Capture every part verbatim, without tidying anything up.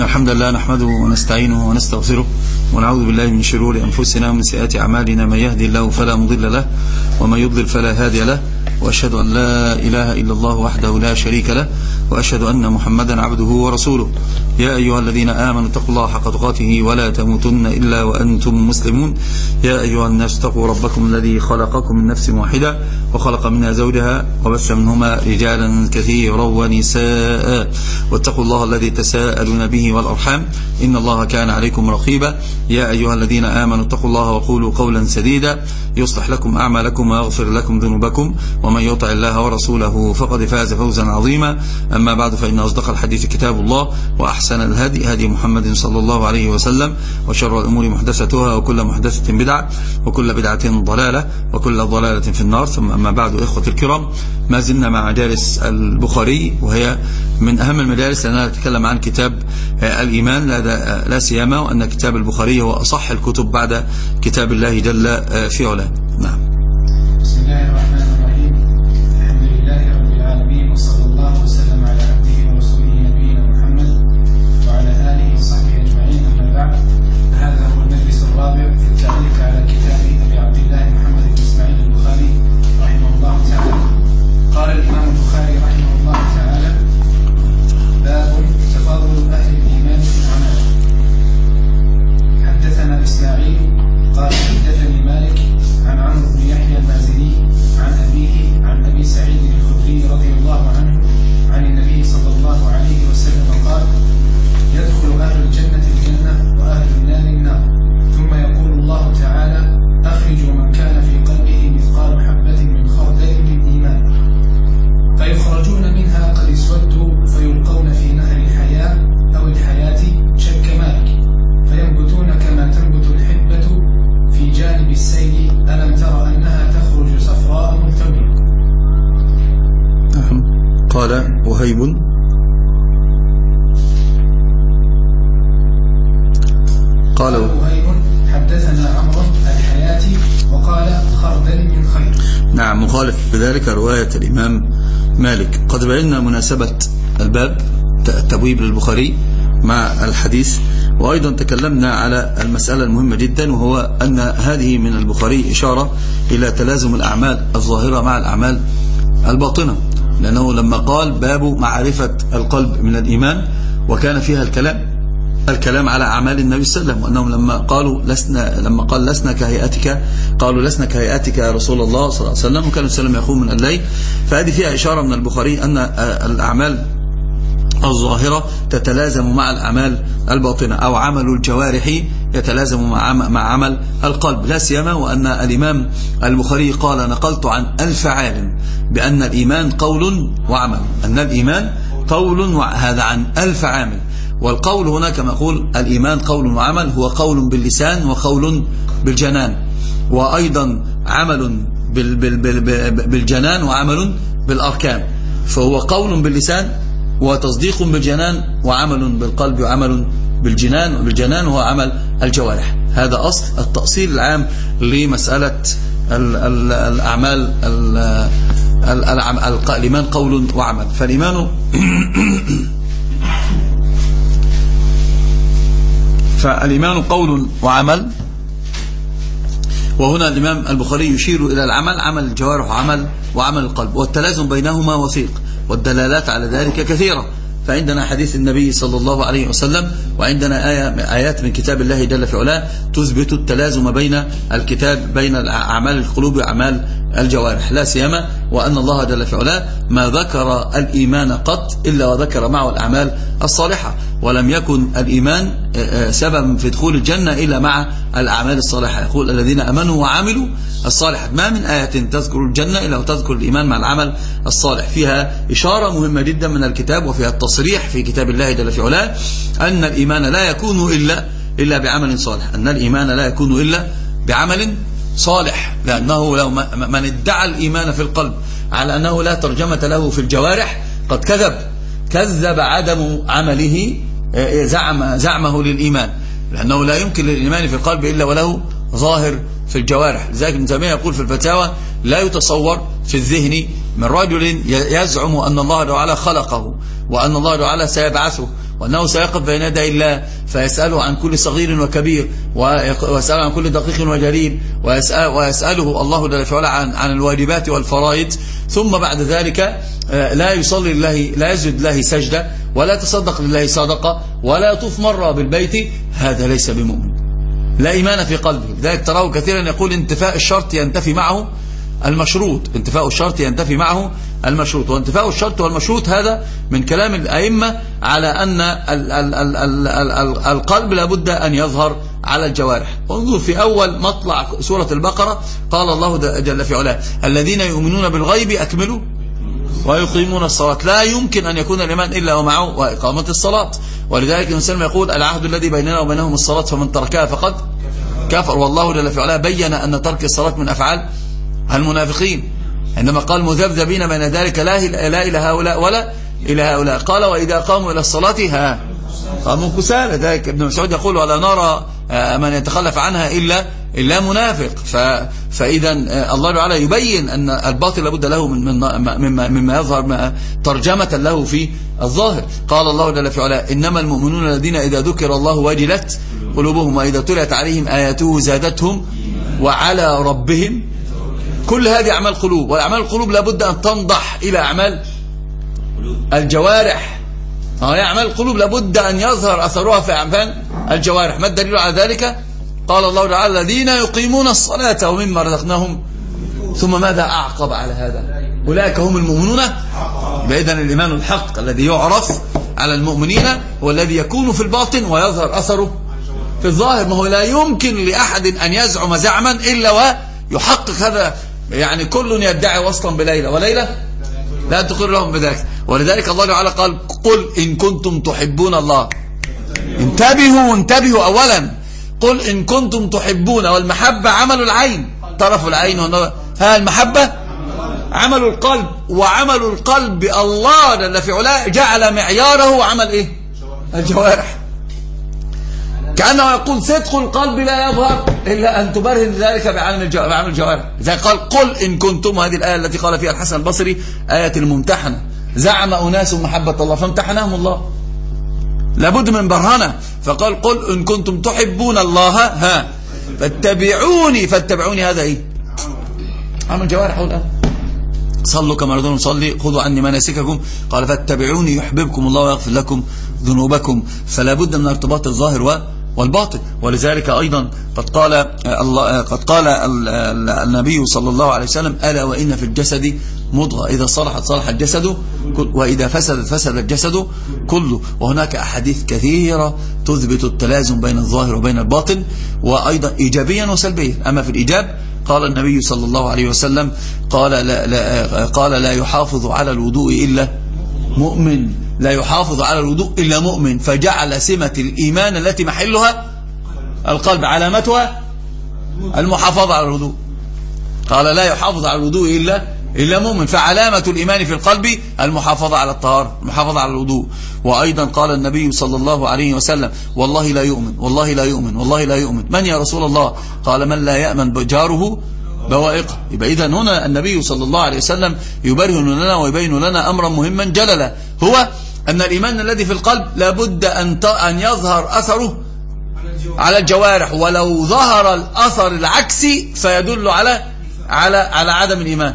إن الحمد لله نحمده ونستعينه ونستغفره ونعوذ بالله من شرور أنفسنا ومن سيئات أعمالنا. من يهدي الله فلا مضل له ومن يضلل فلا هادي له، وأشهد أن لا إله إلا الله وحده لا شريك له، وأشهد أن محمدا عبده ورسوله. يا أيها الذين آمنوا اتقوا الله حق تقاته ولا تموتن إلا وأنتم مسلمون. يا أيها الناس اتقوا ربكم الذي خلقكم من نفس واحدة وخلق منها زوجها وبث منهما رجالا كثيرا ونساء، واتقوا الله الذي تساءلون به والأرحام إن الله كان عليكم رقيبا. يا أيها الذين آمنوا اتقوا الله وقولوا قولا سديدا يصلح لكم أعمالكم ويغفر لكم ذنوبكم، ومن يطع الله ورسوله فقد فاز فوزا عظيما. أما بعد، فإن أصدق الحديث كتاب الله، وأحسن الهدي هدي محمد صلى الله عليه وسلم، وشر الأمور محدثتها، وكل محدثة بدعة، وكل بدعة ضلالة، وكل ضلالة في النار. ثم أما بعد، إخوة الكرام، ما زلنا مع مجالس البخاري، وهي من أهم المجالس لأننا نتكلم عن كتاب الإيمان لا سيما، وأن كتاب البخاري هو أصح الكتب بعد كتاب الله جل في علاه. نعم. بسم الله الرحمن الرحيم. الحمد لله رب العالمين، وصلى الله وسلم على عبده ورسوله نبينا محمد وعلى آله وصحبه أجمعين. أما بعد، فهذا هو المجلس الرابع في التعليق على كتاب أبي عبد الله محمد بن إسماعيل البخاري رحمه الله تعالى. قال الإمام البخاري رحمه الله تعالى: باب تفاضل أهل الإيمان في العمل. حدثنا إسماعيل قال حدثني مالك عن عمرو بن يحيى المازني عن أبيه عن أبي سعيد الخدري رضي الله عنه عن النبي صلى الله عليه وسلم قال: يدخل أهل الجنة الجنة وأهل النار النار، ثم يقول الله تعالى: أخرجوا من كان في قلبه مثقال حبة من خردل من إيمان، فيخرجون منها قد اسودوا فيلقون في نهر الحياة أو الحياة شك مالك، فينبتون كما تنبت الحبة في جانب السيل، ألم تر أنها تخرج صفراء ملتوية. قال وهيب قال وهيب حدثنا عمرو الحياة وقال خردل من خير. نعم، مخالف بذلك رواية الإمام مالك. قد بينا مناسبة الباب التبويب للبخاري مع الحديث، وأيضا تكلمنا على المسألة المهمة جدا، وهو أن هذه من البخاري إشارة إلى تلازم الأعمال الظاهرة مع الأعمال الباطنة، لأنه لما قال باب معرفة القلب من الإيمان، وكان فيها الكلام الكلام على أعمال النبي صلى الله عليه وسلم، وأنهم لما قالوا لسنا لما قال لسنا كهيئتك، قالوا لسنا كهيئتك يا رسول الله صلى الله عليه وسلم، وكان السلام يقوم من الليل. فهذه فيها إشارة من البخاري أن الأعمال الظاهرة تتلازم مع الأعمال الباطنة، أو عمل الجوارح يتلازم مع مع عمل القلب، لا سيما وأن الإمام البخاري قال: نقلت عن ألف عالم بأن الإيمان قول وعمل، أن الإيمان قول وهذا عن ألف عامل. والقول هنا كما يقول الإيمان قول وعمل، هو قول باللسان وقول بالجنان، وأيضا عمل بالجنان وعمل بالأركان. فهو قول باللسان وتصديق بالجنان، وعمل بالقلب وعمل بالجنان، وبالجنان هو عمل الجوارح. هذا أصل التأصيل العام لمسألة الأعمال. الإيمان قول وعمل. فالإيمان فالإيمان قول وعمل، وهنا الإمام البخاري يشير إلى العمل، عمل الجوارح وعمل وعمل القلب، والتلازم بينهما وثيق، والدلالات على ذلك كثيرة. فعندنا حديث النبي صلى الله عليه وسلم، وعندنا آية آيات من كتاب الله جل في علاه تثبت التلازم بين الكتاب بين أعمال القلوب وأعمال الجوارح، لا سيما وأن الله جل في علاه ما ذكر الإيمان قط إلا وذكر معه الأعمال الصالحة، ولم يكن الإيمان سبب في دخول الجنة إلا مع الأعمال الصالحة. يقول: الذين أمنوا وعملوا الصالحات. ما من آية تذكر الجنة إلا وتذكر الإيمان مع العمل الصالح. فيها إشارة مهمة جدا من الكتاب، وفيها التصريح في كتاب الله جل في علاه أن الإيمان لا يكون إلا إلا بعمل صالح، أن الإيمان لا يكون إلا بعمل صالح، لأنه لو من ادعى الإيمان في القلب على أنه لا ترجمة له في الجوارح قد كذب كذب عدم عمله زعم زعمه للإيمان، لأنه لا يمكن للإيمان في القلب إلا وله ظاهر في الجوارح. لذلك ابن تيمية يقول في الفتاوى: لا يتصور في الذهن من رجل يزعم أن الله تعالى خلقه، وأن الله تعالى سيبعثه، وأنه سيقف بين يدي الله فيسأله عن كل صغير وكبير، ويسأله عن كل دقيق وجليل، ويسأل ويسأله الله جل وعلا عن عن الواجبات والفرائض. ثم بعد ذلك لا يصلي لله، لا يسجد لله سجدة، ولا تصدق لله صدقة، ولا يطوف مرة بالبيت. هذا ليس بمؤمن، لا إيمان في قلبه. لذلك تراه كثيرا يقول انتفاء الشرط ينتفي معه المشروط، انتفاء الشرط ينتفي معه المشروط. وانتفاء الشرط والمشروط هذا من كلام الأئمة على أن ال ال ال ال ال القلب لابد أن يظهر على الجوارح. انظر في أول مطلع سورة البقرة قال الله جل في علاه الذين يؤمنون بالغيب أكملوا ويقيمون الصلاة. لا يمكن أن يكون الإيمان إلا ومعه وإقامة الصلاة. ولذلك النبي صلى الله عليه وسلم يقول العهد الذي بيننا وبينهم الصلاة فمن تركها فقد كفر. والله جل في علاه بين أن ترك الصلاة من أفعال المنافقين، عندما قال مذبذبين بين ذلك لا إلى هؤلاء ولا إلى هؤلاء. قال وإذا قاموا إلى الصلاة ها قاموا كسالى. ذلك ابن مسعود يقول ولا نرى من يتخلف عنها إلا إلا منافق. فإذا الله تعالى يبين أن الباطل لابد له من مما مما يظهر ترجمة له في الظاهر. قال الله جل في علاه إنما المؤمنون الذين إذا ذكر الله وجلت قلوبهم وإذا تليت عليهم آياته زادتهم وعلى ربهم. كل هذه أعمال قلوب، والأعمال القلوب لابد أن تنضح إلى أعمال الجوارح. هي أعمال القلوب لابد أن يظهر أثرها في أعمال الجوارح. ما الدليل على ذلك؟ قال الله تعالى الذين يقيمون الصلاة ومما رزقناهم. ثم ماذا أعقب على هذا؟ أولئك هم المؤمنون. بإذن الإيمان الحق الذي يعرف على المؤمنين هو الذي يكون في الباطن ويظهر أثره في الظاهر. ما هو لا يمكن لأحد أن يزعم زعما إلا ويحقق هذا. يعني كل يدعي وصلا بليلة وليلة لا تقر لهم بذلك. ولذلك الله تعالى قال قل إن كنتم تحبون الله. انتبهوا انتبهوا أولا. قل إن كنتم تحبون، والمحبة عمل العين، طرف العين. ها المحبة عمل القلب، وعمل القلب الله جل في علاه جعل معياره عمل إيه؟ الجوارح. كأنه يقول صدق القلب لا يظهر إلا أن تبرهن ذلك بعمل الجوارح. إذا قال قل إن كنتم، هذه الآية التي قال فيها الحسن البصري آية الممتحنة، زعم أناس محبة الله فامتحناهم الله، لابد من برهنة. فقال قل إن كنتم تحبون الله ها فاتبعوني. فاتبعوني هذا إيه؟ عمل الجوارح. الآن صلوا كما رضون صلي خذوا عني مناسككم. قال فاتبعوني يحببكم الله ويغفر لكم ذنوبكم. فلا بد من ارتباط الظاهر والباطن. ولذلك أيضا قد قال الله قد قال النبي صلى الله عليه وسلم ألا وإن في الجسد مضغة إذا صلحت صلح الجسد وإذا فسدت فسد الجسد كله. وهناك أحاديث كثيرة تثبت التلازم بين الظاهر وبين الباطن، وأيضا إيجابيا وسلبيا. أما في الإيجاب قال النبي صلى الله عليه وسلم قال لا, لا, قال لا يحافظ على الوضوء إلا مؤمن، لا يحافظ على الوضوء إلا مؤمن. فجعل سمة الإيمان التي محلها القلب علامتها المحافظة على الوضوء. قال لا يحافظ على الوضوء إلا إلا مؤمن. فعلامة الإيمان في القلب المحافظة على الطهارة، المحافظة على الوضوء. وأيضا قال النبي صلى الله عليه وسلم والله لا يؤمن والله لا يؤمن والله لا يؤمن. من يا رسول الله؟ قال من لا يأمن جاره بوائقه. يبقى إذن هنا النبي صلى الله عليه وسلم يبرهن لنا ويبين لنا أمرا مهما جللا، هو أن الإيمان الذي في القلب لابد أن أن يظهر أثره على الجوارح. ولو ظهر الأثر العكسي فيدل على على على عدم الإيمان.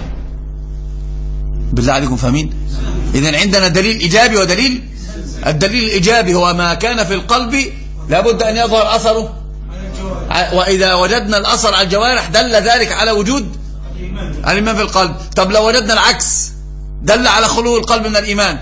بالله عليكم فاهمين؟ إذن عندنا دليل إيجابي ودليل. الدليل الإيجابي هو ما كان في القلب لابد أن يظهر أثره، وإذا وجدنا الأثر على الجوارح دل ذلك على وجود الإيمان في القلب. طب لو وجدنا العكس دل على خلو القلب من الإيمان.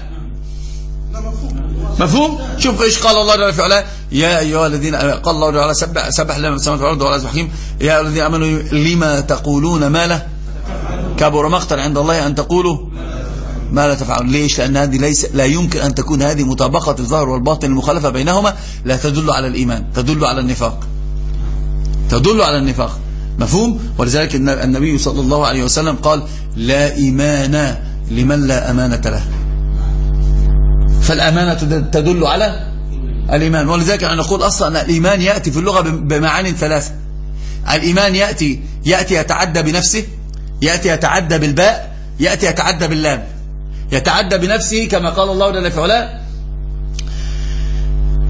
مفهوم؟ شوف إيش قال الله جل في علاه يا أيها الذين قال الله تعالى سبح سبح لنا في السماوات والأرض والعزيز الحكيم يا أيها الذين آمنوا لما تقولون ما له كبر مقتا عند الله أن تقولوا ما لا تفعلون. ليش؟ لأن هذه ليس لا يمكن أن تكون هذه مطابقة الظاهر والباطن المخالفة بينهما، لا تدل على الإيمان، تدل على النفاق، تدل على النفاق. مفهوم؟ ولذلك النبي صلى الله عليه وسلم قال لا إيمان لمن لا أمانة له. فالأمانة تدل على الإيمان. ولذلك أنا نقول أصلا أن الإيمان يأتي في اللغة بمعاني ثلاثة. الإيمان يأتي يأتي يتعدى بنفسه، يأتي يتعدى بالباء، يأتي يتعدى باللام. يتعدى بنفسه كما قال الله جل في علاه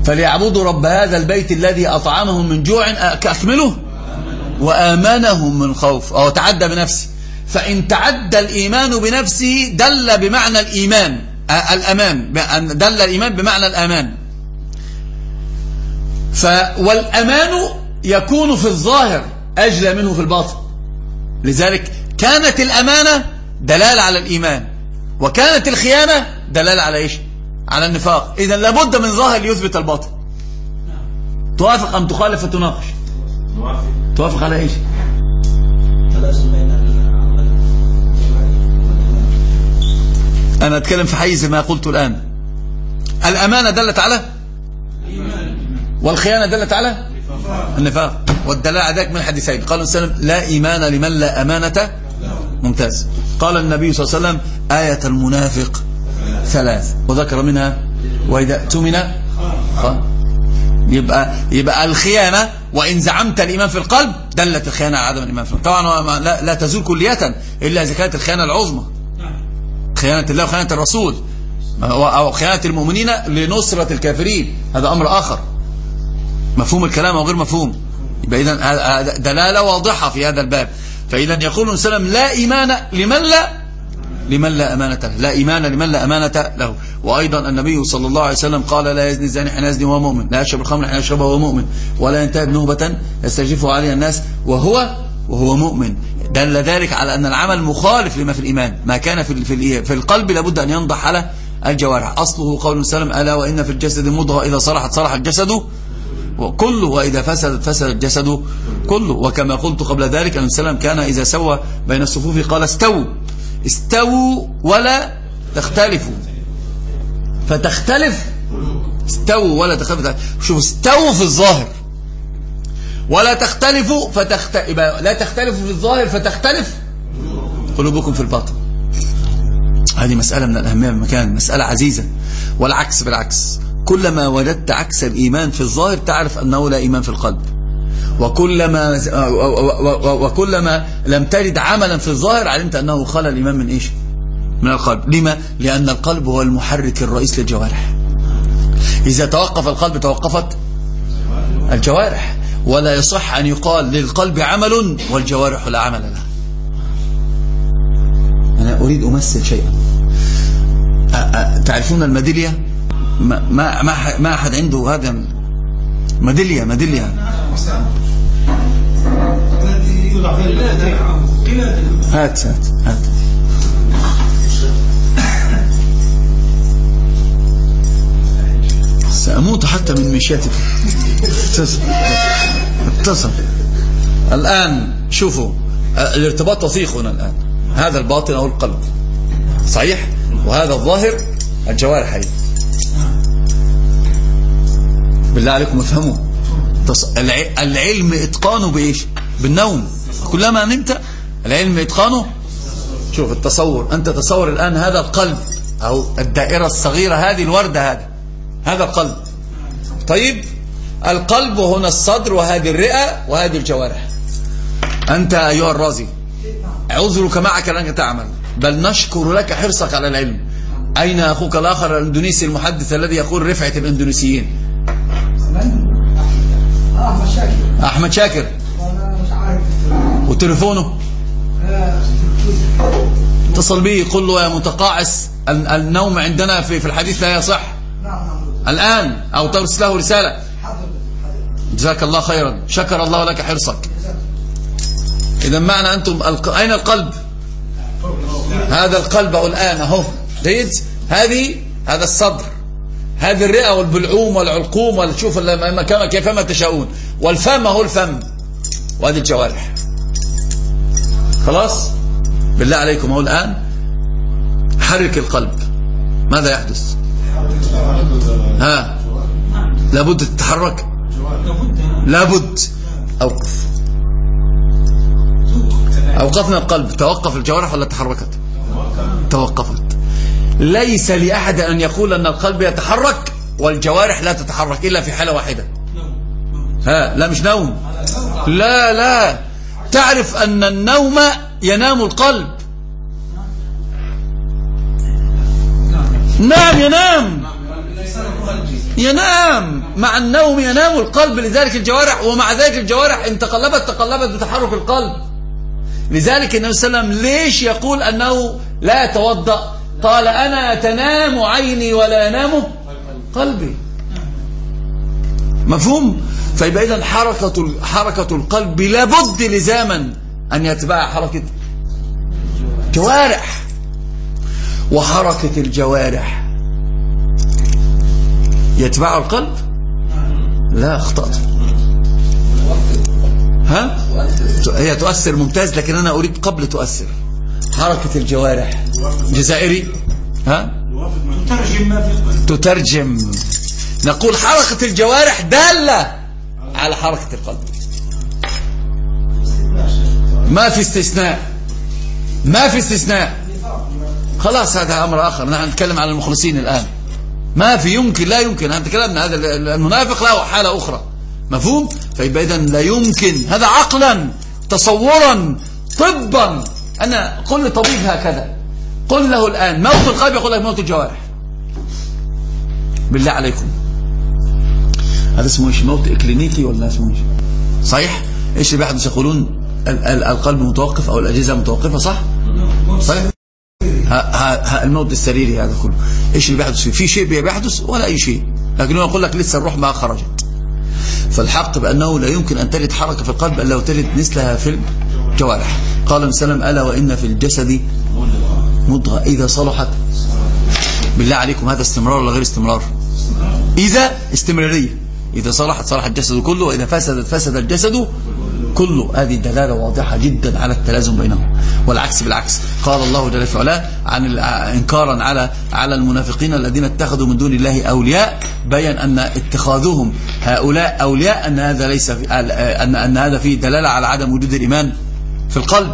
فليعبدوا رب هذا البيت الذي أطعمهم من جوع أكمله وآمنهم من خوف. أو تعدى بنفسه، فإن تعدى الإيمان بنفسه دل بمعنى الإيمان الأمان، دل الإيمان بمعنى الأمان. والأمان يكون في الظاهر أجلى منه في الباطن، لذلك كانت الأمانة دلالة على الإيمان، وكانت الخيانة دلالة على إيش؟ على النفاق. إذن لابد من ظاهر ليثبت الباطن. توافق أم تخالف فتناقش؟ توافق على إيش؟ أنا أتكلم في حيز ما قلت الآن. الأمانة دلت على والخيانة دلت على النفاق، والدلالة على ذلك من الحديثين. قال السلام لا إيمان لمن لا أمانة. ممتاز. قال النبي صلى الله عليه وسلم آية المنافق ثلاث، وذكر منها وإذا اؤتمن يبقى يبقى الخيانة، وإن زعمت الإيمان في القلب دلت الخيانة على عدم الإيمان في القلب. طبعا لا, لا تزول كلية إلا إذا كانت الخيانة العظمى، خيانة الله وخيانة الرسول، أو خيانة المؤمنين لنصرة الكافرين، هذا أمر آخر. مفهوم الكلام أو غير مفهوم؟ يبقى إذن دلالة واضحة في هذا الباب. فإذا يقول السلام لا إيمان لمن لا لمن لا أمانة له، لا إيمان لمن لا أمانة له. وأيضا النبي صلى الله عليه وسلم قال لا يزني الزاني حين يزني وهو مؤمن، لا يشرب الخمر حين يشربها وهو مؤمن، ولا ينتهب نهبة يستجفه عليها الناس وهو وهو مؤمن. دل ذلك على أن العمل مخالف لما في الإيمان، ما كان في في, في القلب لابد أن ينضح على الجوارح. أصله قول السلام ألا وإن في الجسد مضغة إذا صلحت صلح الجسد كله وإذا فسد فسد الجسد كله. وكما قلت قبل ذلك أن السلام كان إذا سوى بين الصفوف قال استووا استووا ولا تختلفوا فتختلف. استووا ولا تختلفوا، شوف استووا في الظاهر ولا تختلفوا فتخت... لا تختلفوا في الظاهر فتختلف قلوبكم في الباطن. هذه مسألة من الأهمية بمكان، مسألة عزيزة. والعكس بالعكس، كلما وجدت عكس الإيمان في الظاهر تعرف أنه لا إيمان في القلب، وكلما وكلما لم تجد عملا في الظاهر علمت أنه خلى الإيمان من إيش؟ من القلب. لما؟ لأن القلب هو المحرك الرئيس للجوارح. إذا توقف القلب توقفت الجوارح، ولا يصح أن يقال للقلب عمل والجوارح لا عمل لها. أنا أريد أمثل شيئا. تعرفون الميدالية؟ ما ما ما أحد عنده هذا ميدالية ميدالية هات هات هات سأموت حتى من مشيتك. اتصل اتصل الآن. شوفوا الارتباط وثيق هنا الآن. هذا الباطن أو القلب صحيح، وهذا الظاهر الجوارح هي. بالله عليكم افهموا، العلم اتقانه بايش؟ بالنوم. كلما نمت العلم اتقانه. شوف التصور، انت تصور الان هذا القلب او الدائره الصغيره هذه، الورده هذه، هذا القلب. طيب القلب هنا الصدر وهذه الرئه وهذه الجوارح. انت ايها الرازي عذرك معك لانك تعمل، بل نشكر لك حرصك على العلم. اين اخوك الاخر الاندونيسي المحدث الذي يقول رفعه الاندونيسيين؟ أحمد شاكر. أحمد شاكر. وتليفونه اتصل به قل له يا متقاعس النوم عندنا في في الحديث لا يصح الآن، أو ترسل له رسالة. جزاك الله خيرا، شكر الله لك حرصك. إذا معنى أنتم أين القلب؟ هذا القلب الآن أهو جيد. هذه هذا الصدر، هذه الرئة والبلعوم والعلقوم والشوف كيفما تشاءون، والفم هو الفم، وهذه الجوارح. خلاص بالله عليكم هو الآن حرك القلب، ماذا يحدث؟ ها لابد تتحرك، لابد. أوقف. أوقفنا القلب، توقف الجوارح ولا تحركت؟ توقفت. ليس لأحد أن يقول أن القلب يتحرك والجوارح لا تتحرك إلا في حالة واحدة. ها لا مش نوم، لا لا، تعرف أن النوم ينام القلب. نعم ينام، ينام، مع النوم ينام القلب، لذلك الجوارح، ومع ذلك الجوارح ان تقلبت تقلبت بتحرك القلب. لذلك النبي صلى الله عليه وسلم ليش يقول أنه لا يتوضأ؟ قال أنا تنام عيني ولا ينام قلبي. مفهوم؟ فيبقى إذن حركة حركة القلب لابد لزاما أن يتبع حركة جوارح، وحركة الجوارح يتبع القلب. لا اخطأت، ها هي تؤثر ممتاز، لكن أنا أريد قبل تؤثر. حركة الجوارح جزائري، ها تترجم. نقول حركة الجوارح دالة على حركة القلب، ما في استثناء، ما في استثناء. خلاص هذا أمر آخر، نحن نتكلم على المخلصين الآن. ما في يمكن، لا يمكن، نحن تكلمنا هذا المنافق له حالة أخرى. مفهوم؟ فيبقى إذن لا يمكن، هذا عقلا تصورا طبا. أنا قل لطبيب هكذا، قل له الآن موت القلب، يقول لك موت الجوارح. بالله عليكم هذا اسمه ايش؟ موت اكلينيكي ولا اسمه ايش؟ صحيح؟ ايش اللي بيحدث؟ يقولون القلب متوقف او الاجهزه متوقفه، صح؟ صحيح؟ ها ها الموت السريري هذا كله ايش اللي بيحدث فيه؟ في شيء بيحدث ولا اي شيء، لكن هو يقول لك لسه الروح ما خرجت. فالحق بانه لا يمكن ان تلد حركه في القلب الا وتلد مثلها في الجوارح. قال النبي صلى الله عليه وسلم: الا وان في الجسد مضغه اذا صلحت. بالله عليكم هذا استمرار ولا غير استمرار؟ إذا استمرارية، إذا صلحت صلح الجسد كله، وإذا فسدت فسد الجسد كله. هذه دلالة واضحة جدا على التلازم بينهم، والعكس بالعكس. قال الله جل في علاه عن إنكارا على على المنافقين الذين اتخذوا من دون الله أولياء، بيّن أن اتخاذهم هؤلاء أولياء أن هذا ليس في أن أن هذا فيه دلالة على عدم وجود الإيمان في القلب.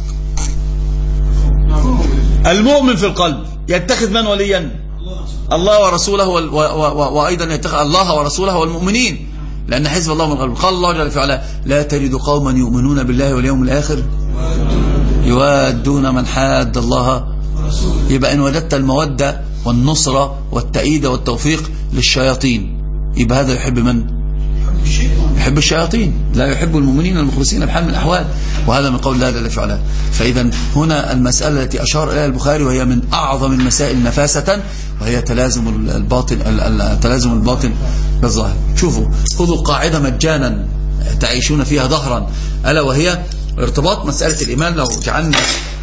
المؤمن في القلب يتخذ من وليا؟ الله ورسوله، وأيضا يتخذ الله ورسوله والمؤمنين، لأن حزب الله من القلب. قال الله جل وعلا: لا تجد قوما يؤمنون بالله واليوم الآخر يوادون من حاد الله. يبقى إن وجدت المودة والنصرة والتأييد والتوفيق للشياطين، يبقى هذا يحب من؟ يحب الشياطين، لا يحب المؤمنين المخلصين بحال من الأحوال. وهذا من قول الله جل وعلا. فإذا هنا المسألة التي أشار إليها البخاري، وهي من أعظم المسائل نفاسة، وهي تلازم الباطن تلازم الباطن بالظاهر. شوفوا، خذوا قاعدة مجانا تعيشون فيها ظهرا، ألا وهي ارتباط مسألة الإيمان. لو جعلنا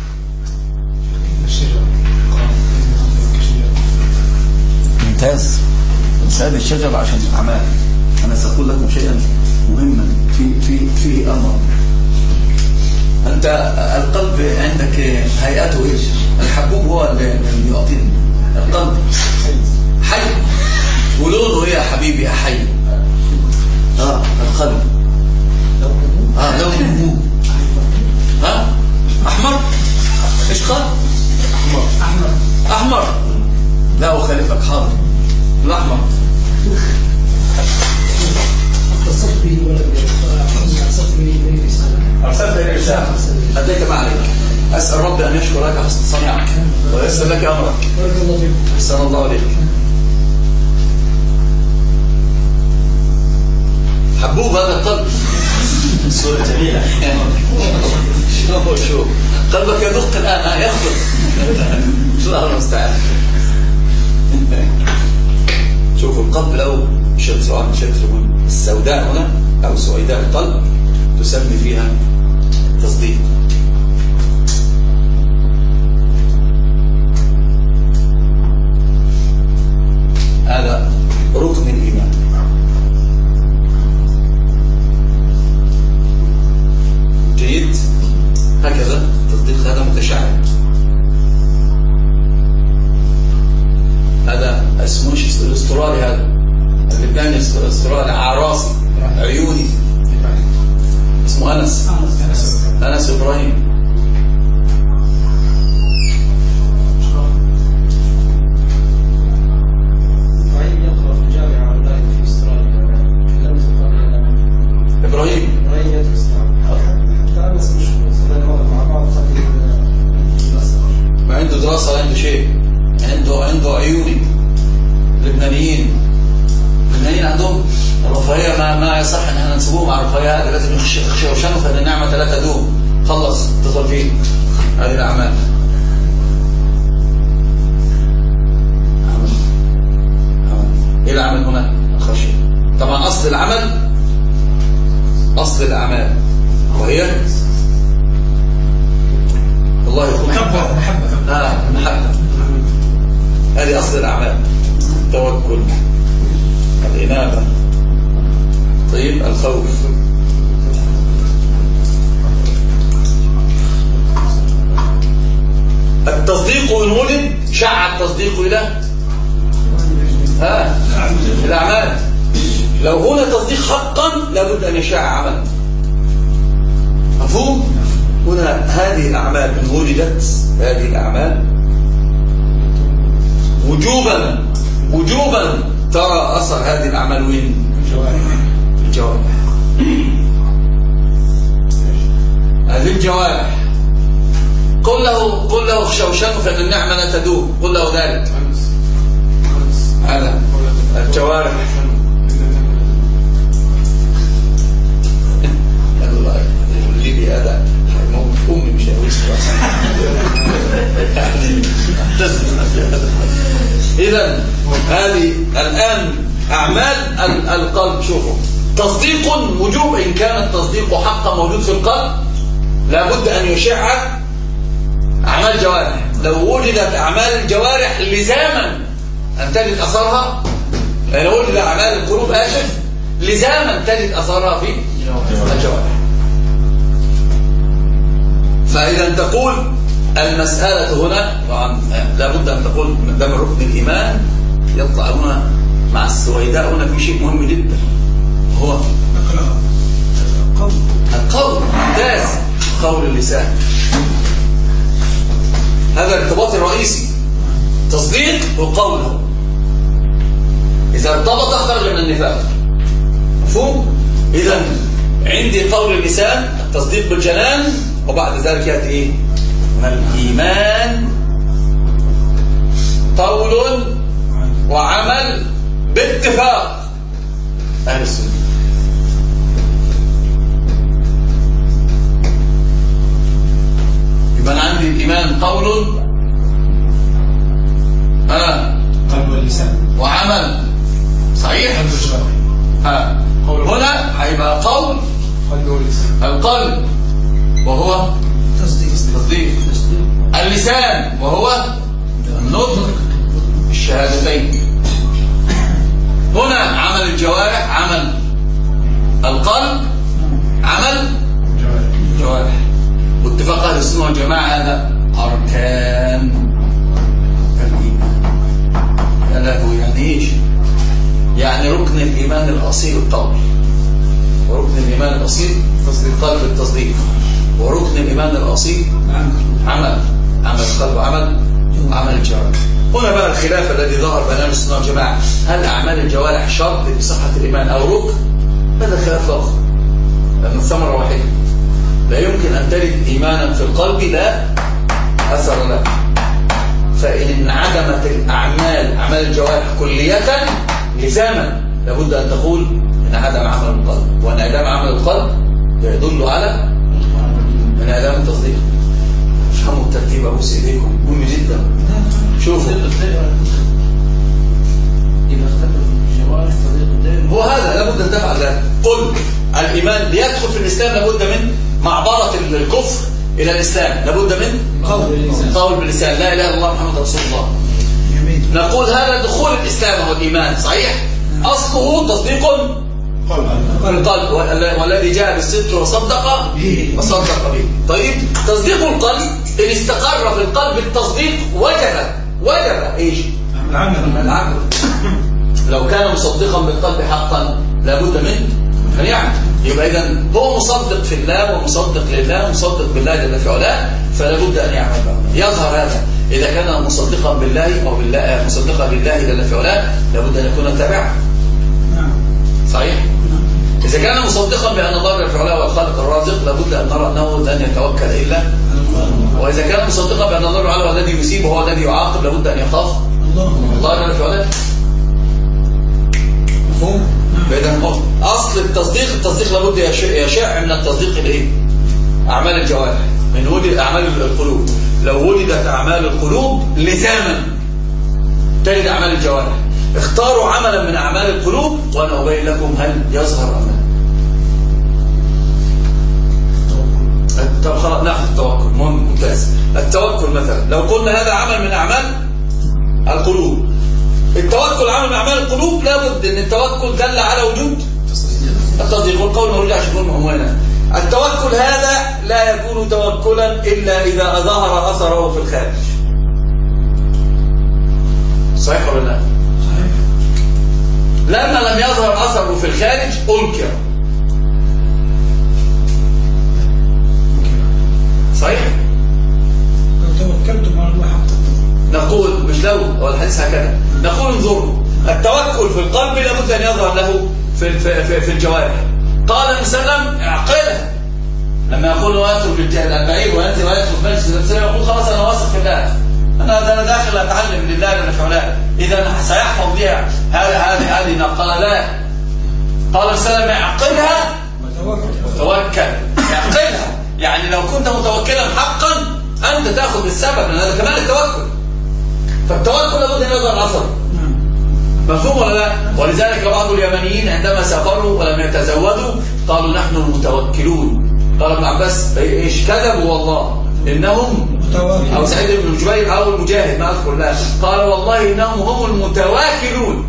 ممتاز مسألة الشجر عشان أعمال، أنا سأقول لكم شيئا مهما في في فيه أمر. أنت القلب عندك هيئته إيش؟ الحبوب هو اللي يعطيني القلب حي، ولونه إيه يا حبيبي يا حي؟ آه القلب آه لونه ها أحمر. إيش قال؟ أحمر أحمر أحمر. لا أخالفك، حاضر الأحمر. اتصلت به ولا اتصلت به أرسلت إليه رسالة أديك ما عليك. أسأل ربي أن يشكر لك حسن صنيعك ويسر لك أمرك. أحسن الله عليك. حبوب هذا القلب، الصورة جميلة. شوف شوف قلبك يدق الآن، يخبط. الله المستعان. شوفوا القلب لو شد سواء شد السوداء هنا أو سويداء القلب تسمي فيها تصديق. هذا ركن الإيمان. جيد؟ هكذا تصديق هذا متشعب. هذا اسمه الاسترالي، هذا اللبناني الاسترالي، عراسي عيوني، اسمه أنس أنس إبراهيم. إبراهيم يقرأ في الجامعة أونلاين في أستراليا. إبراهيم إبراهيم يدرس حتى أنس مشكلة صدقنا مع بعض خلي ما عنده دراسة ولا عنده شيء، عنده عنده عيوني. اللبنانيين اللبنانيين عندهم الرفاهية ما ما يصح ان احنا نسيبوهم على الرفاهية، هذا لازم يخشوشنوا فان النعمة ثلاثة دوم. خلص اتصل فيه هذه الأعمال. ايه العمل هنا؟ الخشية. طبعا اصل العمل اصل الاعمال وهي الله يكون محبة محبة اه محبة. هذه اصل الاعمال. التوكل، الانابة، طيب الخوف. التصديق إن ولد شع التصديق إلى ها الأعمال. لو هنا تصديق حقا لابد أن يشاع عمل. مفهوم؟ هنا هذه الأعمال إن ولدت هذه الأعمال وجوبا وجوبا ترى أثر هذه الأعمال وين؟ الجوارح. هذه الجوارح قل له قل له اخشوشن فإن النعمة لا تدوم. قل له ذلك. هذا الجوارح. الله يقول لي هذا هيموت أمي مش هيوصل. إذا هذه الآن أعمال القلب. شوفوا تصديق وجوب. إن كان التصديق حقا موجود في القلب لابد أن يشع أعمال جوارح. لو وجدت أعمال الجوارح لزاما أن تجد أثرها، لو وجد أعمال القلوب آسف لزاما تجد أثرها في الجوارح. فإذا تقول المسألة هنا طبعا لابد أن تقول ده من ركن الإيمان. يطلع هنا مع السويداء هنا في شيء مهم جدا هو القول. ممتاز. قول اللسان هذا الارتباط الرئيسي. تصديق وقوله إذا ارتبط خرج من النفاق. مفهوم؟ إذا عندي قول اللسان التصديق بالجنان وبعد ذلك يأتي إيه؟ الإيمان قول وعمل باتفاق أهل السنة. يبقى عندي الإيمان قول ها قلب واللسان وعمل صحيح. ها هنا هيبقى قول قلب واللسان. القلب وهو تصديق تصديق اللسان وهو النطق الشهادتين. هنا عمل الجوارح عمل القلب عمل الجوارح. واتفاق أهل السنة والجماعة هذا أركان الإيمان. يا له يعني إيش؟ يعني ركن الإيمان الأصيل القول، وركن الإيمان الأصيل قلب التصديق، وركن الإيمان الأصيل عمل عمل القلب وعمل عمل الجوارح. هنا بقى الخلاف الذي ظهر بين أهل السنة والجماعة، هل أعمال الجوارح شرط لصحة الإيمان أو ركن؟ هذا خلاف آخر، لأن الثمرة واحدة. لا يمكن أن تجد إيمانا في القلب لا أثر له. فإن انعدمت الأعمال أعمال الجوارح كلية لزاما لابد أن تقول انعدم عمل القلب، وانعدام عمل القلب يدل على انعدام التصديق. افهموا الترتيب أبوس إيديكم مهم جدا. شوفوا هو هذا لابد أن تفعل ذلك. قل الإيمان ليدخل في الإسلام لابد من معبرة الكفر إلى الإسلام، لابد من قول باللسان لا إله إلا الله محمد رسول الله. نقول هذا دخول الإسلام هو الإيمان صحيح. أصله تصديق القلب والذي جاء بالصدق وصدق وصدق به. طيب تصديق القلب إن استقر في القلب التصديق وجب وجب إيش؟ العمل. لو كان مصدقا بالقلب حقا لابد من أن يعمل. يبقى إذن هو مصدق في الله ومصدق لله ومصدق بالله جل في علاه، فلا بد أن يعمل. يظهر هذا إذا كان مصدقا بالله أو بالله مصدقا بالله جل في علاه لابد أن يكون تابعا. صحيح؟ إذا كان مصدقا بأن الله جل في علاه هو الخالق الرازق لابد أن نرى أنه لن يتوكل إلا. وإذا كان مصدقا بأن الله جل في علاه هو الذي يصيب وهو الذي يعاقب لابد أن يخاف الله جل في علاه. مفهوم. فإذا أصل التصديق التصديق لابد يشع من التصديق الإيه؟ أعمال الجوارح، من وجد أعمال القلوب. لو وجدت أعمال القلوب لزاما تجد أعمال الجوارح. اختاروا عملا من أعمال القلوب وأنا أبين لكم هل يظهر أم لا. طب خلاص ناخذ التوكل، ممتاز. التوكل مثلا لو قلنا هذا عمل من أعمال القلوب، التوكل عمل من أعمال القلوب، لابد أن التوكل دل على وجود التصديق، والقول ما رجعش يكون مهمنا. التوكل هذا لا يكون توكلا إلا إذا ظهر أثره في الخارج. صحيح ولا لا؟ صحيح. لما لم يظهر أثره في الخارج أنكر. صحيح؟ لو توكلتم على الله حق نقول مش لو، هو الحديث هكذا، نقول انظروا التوكل في القلب لابد أن يظهر له في في في الجوارح. قال النبي صلى الله عليه وسلم اعقلها لما يقول له اترك البعير وانت ويترك مجلس الانسان، يقول خلاص انا واثق في الله، انا انا داخل اتعلم لله جل في علاه، اذا سيحفظ بها هذه هذه هذه. قال لا، قال النبي صلى الله عليه وسلم اعقلها وتوكل. اعقلها يعني لو كنت متوكلا حقا انت تاخذ بالسبب، لان هذا كمان التوكل. فالتوكل لابد ان يظهر اثر. مفهوم ولا لا؟ ولذلك بعض اليمنيين عندما سافروا ولم يتزودوا قالوا نحن المتوكلون. قال ابن عباس ايش؟ كذبوا والله انهم متواكلون. او سعيد بن جبير او المجاهد ما اذكر لا، قال والله انهم هم المتواكلون،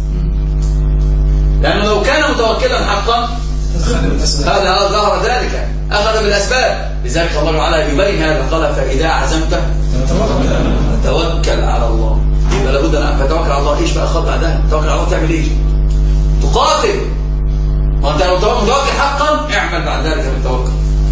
لانه لو كان متوكلا حقا هذا ظهر ذلك، اخذ بالاسباب. لذلك الله تعالى يبين هذا، قال فاذا عزمت توكل على الله. يبقى لابد ان تتوكل على الله. ايش بقى خد بعدها؟ توكل على الله تعمل ايش؟ تقاتل. وانت لو متوكل حقا اعمل بعد ذلك بالتوكل.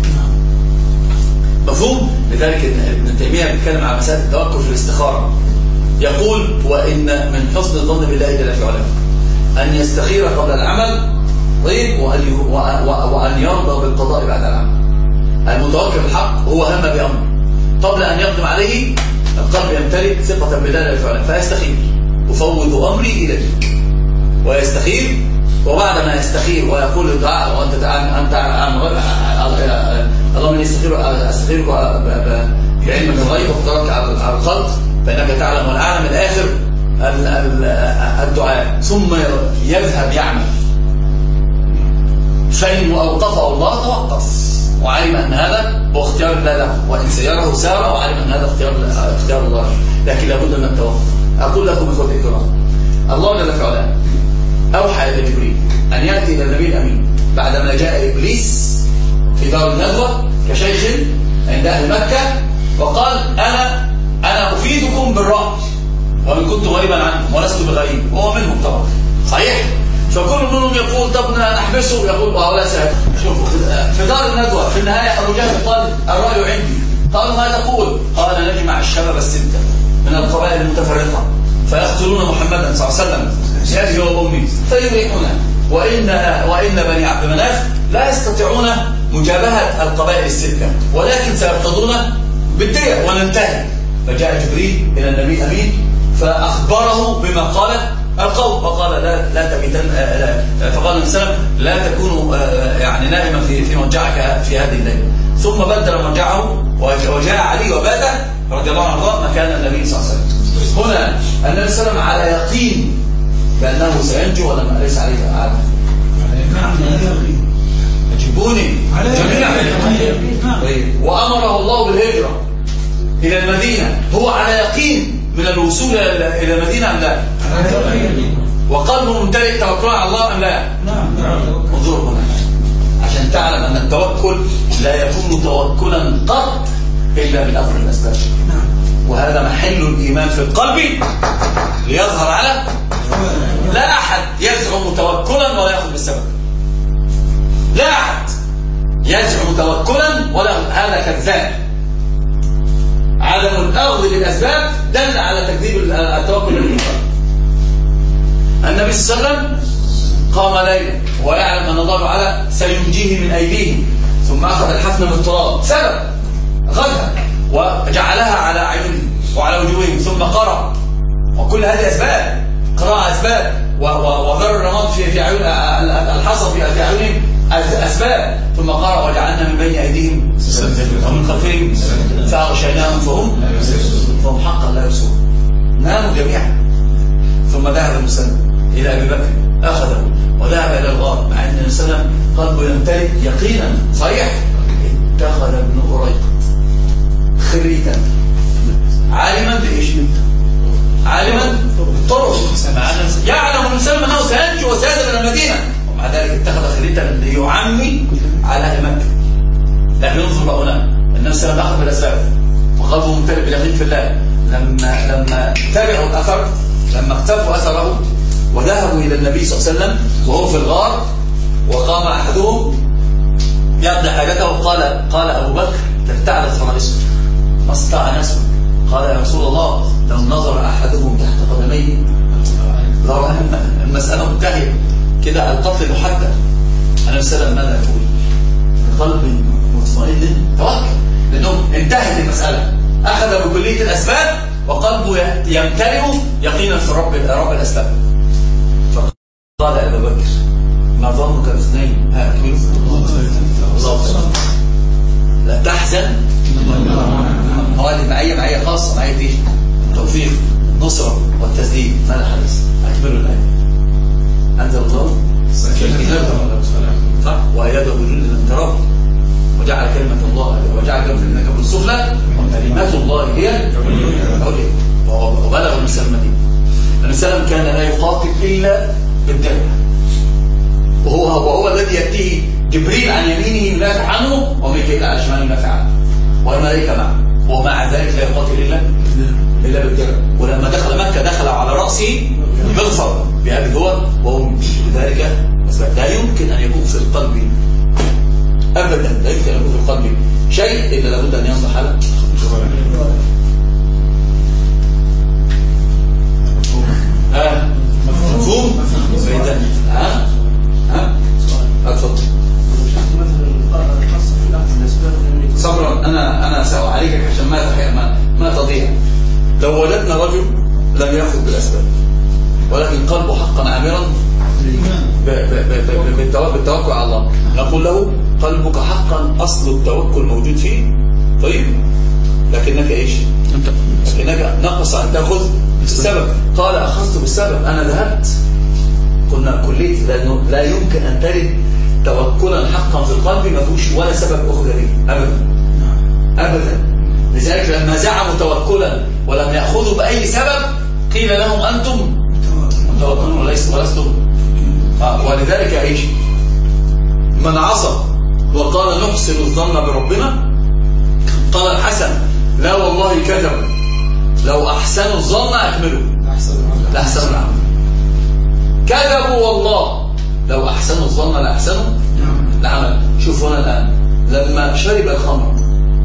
مفهوم؟ لذلك ابن تيميه بيتكلم عن مساله التوكل في الاستخاره، يقول وان من حسن الظن بالله جل في علاه ان يستخير قبل العمل، طيب، وان وان يرضى بالقضاء بعد العمل. المتوكل الحق هو هم بامر قبل ان يقدم عليه القلب يمتلئ ثقة بالله فعلا، فيستخير وفوض أمري إليك، ويستخير. وبعد ما يستخير ويقول الدعاء وأنت أنت اللهم إني أستخيرك بعلمك الغيب وقدرتك على الخلق فإنك تعلم والأعلم الآخر الدعاء، ثم يذهب يعمل. فإن أوقفه الله توقف وعلم أن هذا هو اختيار الله له، وإن سيره سار وعلم أن هذا اختيار اختيار الله، لكن لابد من التوقف. أقول لكم إخوتي الكرام، الله جل في علاه أوحى إلى جبريل أن يأتي إلى النبي الأمين بعدما جاء إبليس في دار الندوة كشيخ عند أهل مكة، وقال أنا أنا أفيدكم بالرأي وإن كنت غريبا عنكم ولست بغريب، وهو منهم طبعا. صحيح؟ فكل منهم يقول طب نحبسه، يقول وهؤلاء سهل. شوفوا في دار الندوة في النهاية أبو جهل قال الرأي عندي. قالوا ما تقول؟ قال نجمع الشباب الستة من القبائل المتفرقة فيقتلون محمدا صلى الله عليه وسلم بأبي وأمي فيريحونه، وإن وإن بني عبد مناف لا يستطيعون مجابهة القبائل الستة ولكن سيرتضون بالدية وننتهي. فجاء جبريل إلى النبي الأمين فأخبره بما قال القوم، وقال لا لا تبيتن، فقال النبي صلى الله عليه وسلم لا تكون يعني نائما في في مرجعك في هذه الليله. ثم بدل مرجعه وجاء علي وبات رضي الله عنه مكان النبي صلى الله عليه وسلم. هنا النبي صلى الله عليه وسلم على يقين بانه سينجو ولا ليس عليه اعلم؟ اجيبوني جميعا. وامره الله بالهجره الى المدينه، هو على يقين من الوصول الى المدينه ام لا؟ وقلبه ممتلئ توكلا على الله ام لا؟ انظروا هنا عشان تعلم ان التوكل لا يكون توكلا قط الا بالاخذ بالاسباب، وهذا محل الايمان في القلب ليظهر على. لا احد يزعم توكلا ولا ياخذ بالسبب، لا احد يزعم توكلا ولا، هذا كذاب. عدم الأخذ بالأسباب دل على تكذيب التوكل بالقلب. النبي صلى الله عليه وسلم قام ليلا ويعلم أن الله تعالى سينجيه من أيديهم، ثم أخذ الحفنة من التراب سبب أخذها وجعلها على أعينهم وعلى وجوههم ثم قرأ، وكل هذه أسباب، قراءة أسباب، وغر الرماد في في عيون الحصى في اعينهم اسباب، ثم قال وجعلنا من بين ايديهم ومن خلفهم فاغشيناهم فهم فهم حقا لا يبصرون. ناموا جميعا. ثم ذهب مسلم الى ابي بكر اخذه وذهب الى الغار، مع ان النبي صلى الله عليه وسلم قلبه يمتلئ يقينا صحيح. اتخذ ابن أريقط خريتا عالما بايش؟ عالما طرق، يعلم الانسان انه سينجو وسيذهب الى المدينه، ومع ذلك اتخذ خريتا ليعمي على اهل مكه. لكن انظر هنا النبي صلى الله عليه وسلم اخذ بالاسباب وقلبه ممتلئ باليقين في الله. لما لما تبعوا الاثر، لما اقتفوا اثره وذهبوا الى النبي صلى الله عليه وسلم وهو في الغار، وقام احدهم يقضي حاجته، قال قال ابو بكر ترتعد فرائسه ما استطاع نسمه. قال يا رسول الله لو نظر احدهم تحت قدميه لو المساله منتهيه كده، القتل محدد. النبي صلى الله عليه وسلم ماذا يقول؟ قلبي مطمئن توكل، لانه انتهت المساله، اخذ بكليه الاسباب وقلبه يمتلئ يقينا في رب رب الاسباب. فقال ابو بكر ما ظنك باثنين هاكلوا الله خير لا تحزن. هذه معيه معيه خاصه، معيه ايه؟ التوفيق، النصره والتسديد. ماذا حدث؟ اكملوا الايه. انزل الله صح واياده بجند لم تروا وجعل كلمه الله وجعل كلمه الذين كفروا السفلى وكلمات الله هي العليا. وبلغ الانسان المدينه. النبي صلى الله عليه وسلم كان لا يقاتل الا بالدرع، وهو وهو الذي ياتيه جبريل عن يمينه يدافع عنه وميكائيل على شماله يدافع عنه والملائكه معه، ومع ذلك لا يقاتل الا الا بالدرع. ولما دخل مكه دخل على راسه مغفر بهذه هو وهو بذلك لا يمكن ان يكون في القلب ابدا، لا يمكن ان يكون في القلب شيء الا لابد ان يصلح له. ها مفهوم؟ ها ها اتفضل. صبرا انا انا ساعالجك عشان ما ما ما تضيع. لو وجدنا رجل لم ياخذ بالاسباب ولكن قلبه حقا عامرا بالتوكل على الله، نقول له قلبك حقا اصل التوكل موجود فيه، طيب لكنك ايش؟ لكنك نقص ان تاخذ بالسبب. قال اخذت بالسبب، انا ذهبت. قلنا كليه، لانه لا يمكن ان ترد توكلا حقا في القلب ما فيهوش ولا سبب اخذ به ابدا ابدا. لذلك لما زعموا توكلا ولم ياخذوا باي سبب قيل لهم انتم متوكلون وليس ولستم. آه ولذلك ايش؟ من عصى وقال نحسن الظن بربنا، قال الحسن لا والله كذبوا، لو احسنوا الظن اكملوا لاحسنوا العمل. كذبوا والله، لو احسنوا الظن لاحسنوا العمل. شوفوا هنا الان لما شرب الخمر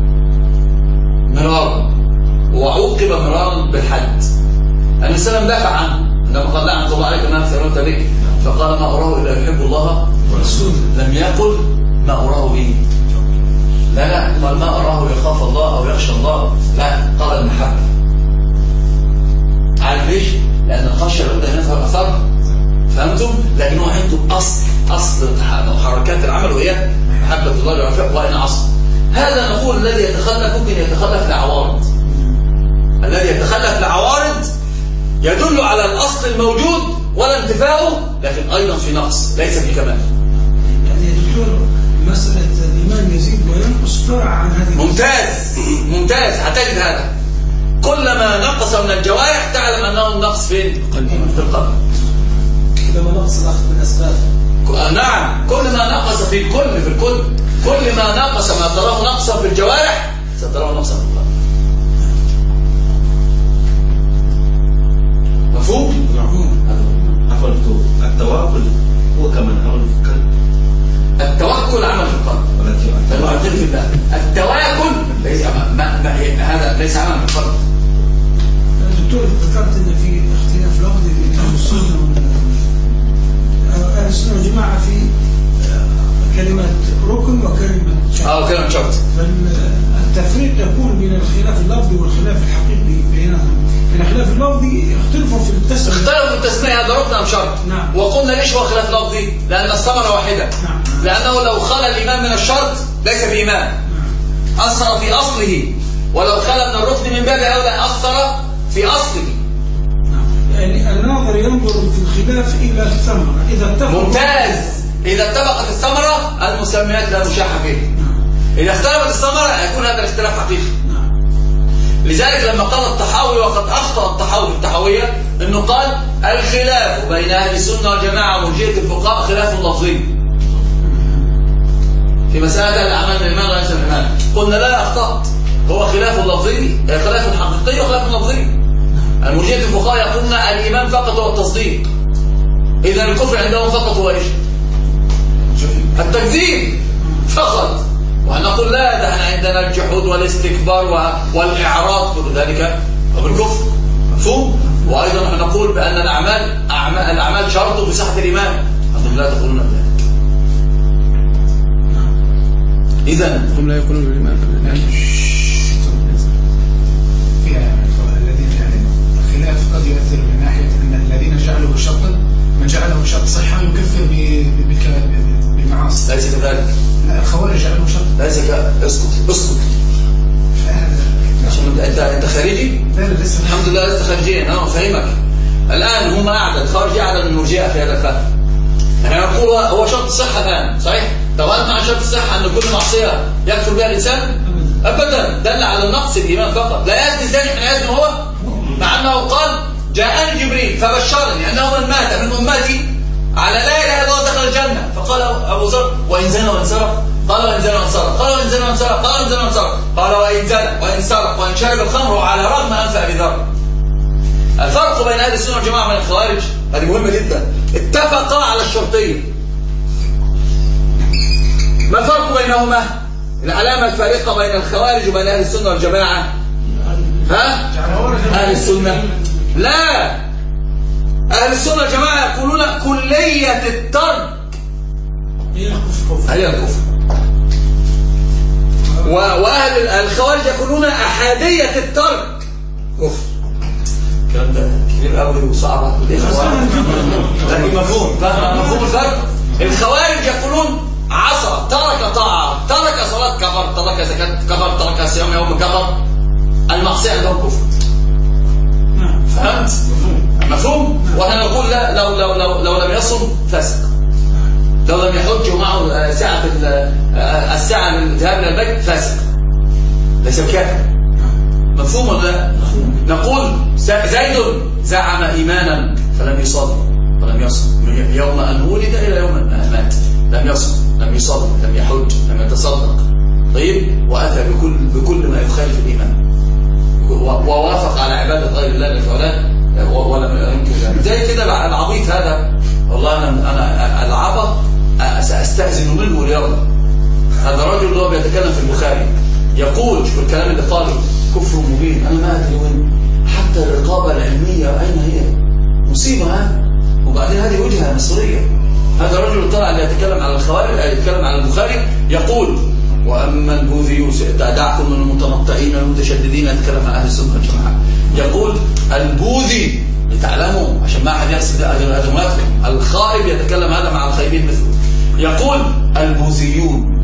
مرارا وعوقب مرارا بالحد، النبي صلى الله عليه وسلم دافع عنه عندما قال لعنة الله عليك ما افتريت بك، فقال ما اراه الا يحب الله ورسوله. لم يقل ما اراه به، لا لا، قال ما اراه يخاف الله او يخشى الله، لا، قال المحبه. عارف ليش؟ لان الخشيه لابد ان يظهر اثرها، فهمتم؟ لكنه عنده اصل اصل حركات العمل وهي محبه الله والوفاء وان عصى. هذا نقول الذي يتخلف ممكن يتخلف لعوارض، الذي يتخلف لعوارض يدل على الاصل الموجود ولا انتفاؤه، لكن ايضا في نقص ليس في كمال. يعني يا دكتور مساله الايمان يزيد وينقص فرع عن هذه. ممتاز ممتاز، هتجد هذا كلما نقص من الجوارح تعلم انه النقص فين؟ في القلب. كلما نقص الاخذ بالاسباب. نعم، كل ما نقص في الكل في الكل كل ما نقص ما تراه نقصا في الجوارح ستراه نقصا في القلب. مفهوم؟ عفوا دكتور، التوكل هو كمان عمل في القلب. التوكل عمل في القلب، ولكن في الله التواكل ليس ما ما هذا ليس عمل في القلب. دكتور ذكرت ان في اختلاف لفظي بين اهل السنه اهل السنه والجماعه في كلمه ركن وكلمه شرط. اه كلمه شرط. فالتفريق يكون بين الخلاف اللفظي والخلاف الحقيقي بينهم. الخلاف اللفظي اختلفوا في التسميه. اختلفوا في التسمية هذا ركن أم شرط؟ نعم. وقلنا ليش هو خلاف لفظي؟ لأن الثمرة واحدة. نعم. لأنه لو خلى الإيمان من الشرط ليس بإيمان، أثر في أصله، ولو خلى من الركن من باب أولى أثر في أصله. يعني الناظر ينظر في الخلاف إلى الثمرة إذا اتفق. ممتاز. إذا اتفقت الثمرة المسميات لا مشاح فيها. إذا اختلفت الثمرة يكون هذا الاختلاف حقيقي. لذلك لما قال الطحاوي، وقد أخطأ الطحاوي الطحاوية، أنه قال الخلاف بين أهل السنة والجماعة ومرجئة الفقهاء خلاف لفظي في مسألة الأعمال من الإيمان وليس من الإيمان. قلنا لا، أخطأت، هو خلاف لفظي، خلاف حقيقي وخلاف لفظي. المرجئة الفقهاء يقولون الإيمان فقط هو التصديق، إذا الكفر عندهم فقط هو إيش؟ التكذيب فقط. ونقول لا، ده احنا عندنا الجحود والاستكبار والإعراض، كل ذلك بالكفر. مفهوم؟ وأيضا نحن نقول بأن الأعمال أعمال الأعمال شرط في صحة الإيمان. أنتم لا تقولون ذلك. إذا هم لا يقولون بالإيمان فيها الذين يعني الخلاف قد يؤثر من ناحية أن الذين جعلوه شرطا، من جعله شرط صحة يكفر بالمعاصي. ليس كذلك. لا، الخوارج جعلوه شرط. ليس كذلك. اسكت اسكت. عشان انت انت خارجي؟ لا لا لسه. الحمد لله لسه خارجين. انا فاهمك. الان هم اعلى الخارجي اعلى من المرجئه في هذا الفهم. احنا نقول هو شرط الصحه الان، صحيح؟ طب هل مع شرط الصحه ان كل معصيه يكفر بها الانسان؟ ابدا، دل على النقص الايمان فقط. لا يزني زاني حين يزني هو، مع انه قال جاءني جبريل فبشرني انه من مات من امتي على لا اله الا الله دخل الجنه. فقال ابو ذر وان زنى وان سرق؟ قال وان زنى وان سرق. قال وان زنى وان سرق؟ قال وان زنى وان سرق. قال وان زنى وان سرق وان شرب الخمر على رغم انف ابي ذر. الفرق بين اهل السنه والجماعه من الخوارج هذه مهمه جدا. اتفقا على الشرطيه. ما الفرق بينهما؟ العلامه الفارقه بين الخوارج وبين اهل السنه والجماعه. ها؟ اهل السنه لا، اهل السنه والجماعه يقولون كليه الترك هي الكفر، واهل الخوارج يقولون احاديه الترك كفر. الكلام ده كبير قوي وصعب لكن مفهوم. مفهوم الفرق. الخوارج يقولون عصى، ترك طاعه، ترك صلاه كفر، ترك زكاه كفر، ترك صيام يوم كفر. المعصيه عندهم كفر. فهمت؟ مفهوم؟ وانا نقول لا، لو لو لو لو لم يصم فاسق، لو لم يحج ومعه ساعه الساعه من الذهاب الى البيت فاسق، ليس بكافر. مفهوم ولا لا؟ نقول زيد زعم ايمانا فلم يصلي ولم يصم، يوم ان ولد الى يوم ان مات لم يصم، لم يصلي، لم يحج، لم يتصدق. طيب، واتى بكل بكل ما يخالف الايمان، ووافق على عباده غير الله الفعلان ولم ينكر ذلك. زي كده العبيط هذا، والله انا انا العبط ساستاذن منه اليوم. هذا الرجل اللي هو بيتكلم في البخاري يقول، شوف الكلام اللي قاله، كفر مبين. انا ما ادري وين حتى الرقابه العلميه اين هي؟ مصيبه ها. وبعدين هذه وجهه مصريه. هذا الرجل طلع اللي يتكلم على الخوارج، يتكلم على البخاري، يقول واما البوذي دعكم من المتنطعين المتشددين، يتكلم عن اهل السنه والجماعه. يقول البوذي لتعلموا عشان ما احد يرسل ادماتكم، الخائب يتكلم هذا مع الخائبين مثله. يقول البوذيون،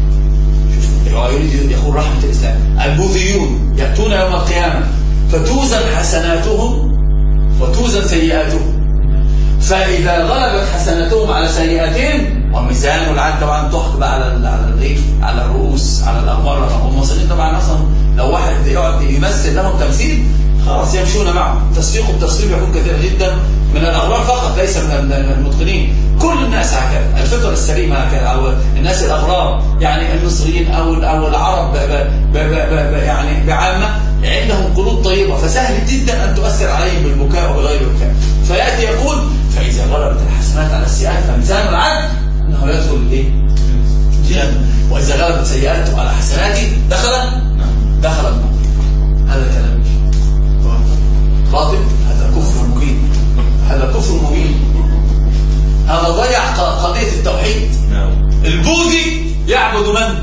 يريد يقول رحمه الاسلام، البوذيون ياتون يوم القيامه فتوزن حسناتهم وتوزن سيئاتهم، فاذا غلبت حسناتهم على سيئاتهم، والميزان والعدل طبعا تحط بقى على على على الرؤوس، على الاغمار. المصريين طبعا اصلا لو واحد يقعد يمثل لهم تمثيل خلاص يمشون معه. التصفيق والتصريف يكون كثير جدا من الاغرار فقط، ليس من المتقنين. كل الناس هكذا، الفطر السليمه هكذا، او الناس الاغرار يعني المصريين او او العرب ب ب ب يعني بعامه عندهم قلوب طيبه، فسهل جدا ان تؤثر عليهم بالبكاء وبغير البكاء. فياتي يقول فاذا غلبت الحسنات على السيئات فميزان العدل انه يدخل الايه؟ الجنه، واذا غلبت سيئاته على حسناته دخل دخل النار. هذا كلام باطل، هذا كفر مبين، هذا كفر مبين. هذا ضيع قضيه التوحيد. البوذي يعبد من؟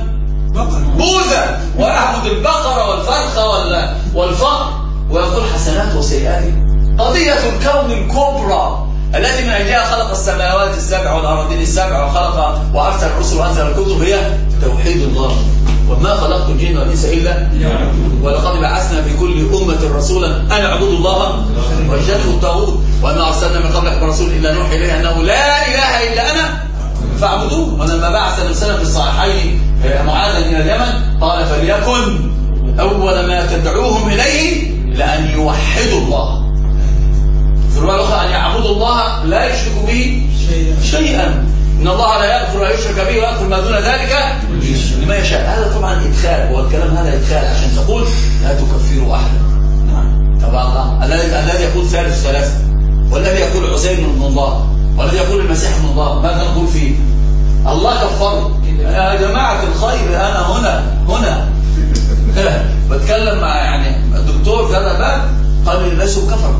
بوذا، ويعبد البقره والفرخه والفقر، ويقول حسنات وسيئات. قضيه الكون الكبرى التي من أجلها خلق السماوات السبع والأراضين السبع وخلق وأرسل الرسل وأنزل الكتب هي توحيد الله. وما خلقت الجن والإنس إلا ولقد بعثنا في كل أمة رسولا أن اعبدوا الله واجتنبوا الطاغوت وما أرسلنا من قبلك رسول إلا نوحي إليه أنه لا إله إلا أنا فاعبدوه. ولما بعث النبي صلى الله عليه وسلم في الصحيحين معاذا إلى اليمن قال فليكن أول ما تدعوهم إليه لأن يوحدوا الله. في الرواية الأخرى أن يعبدوا الله لا يشركوا به شيئا. إن الله لا يغفر أن يشرك به ويغفر ما دون ذلك لما يشاء. هذا طبعا إدخال، والكلام هذا إدخال عشان تقول لا تكفروا أحدا. طبعا الذي يقول ثالث ثلاثة، والذي يقول عزير من الله، والذي يقول المسيح من الله، ماذا نقول فيه؟ الله كفر. يا جماعة الخير أنا هنا هنا بتكلم مع يعني الدكتور في هذا الباب قال لي ليسوا كفر.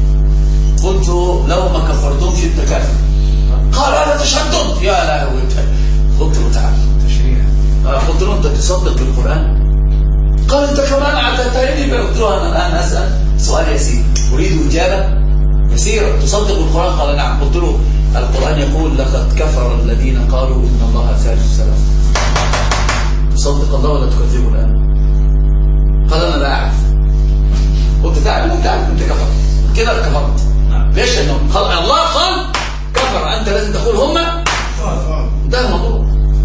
قلت لو ما كفرتمش انت كافر. قال هذا تشدد يا لهوي. قلت له تعال تشريع. قلت له انت تصدق بالقرآن؟ قال انت كمان عتتني. قلت له انا الان اسال سؤال يسير اريد اجابه يسيره. تصدق بالقرآن؟ قال نعم. قلت له القرآن يقول لقد كفر الذين قالوا ان الله ثالث ثلاثة. تصدق الله ولا تكذبه الان؟ قال انا لا اعرف. قلت تعال انت عارف انت كفرت كده كفرت. ليش؟ انه الله قال كفر، انت لازم تقول هم ده الموضوع.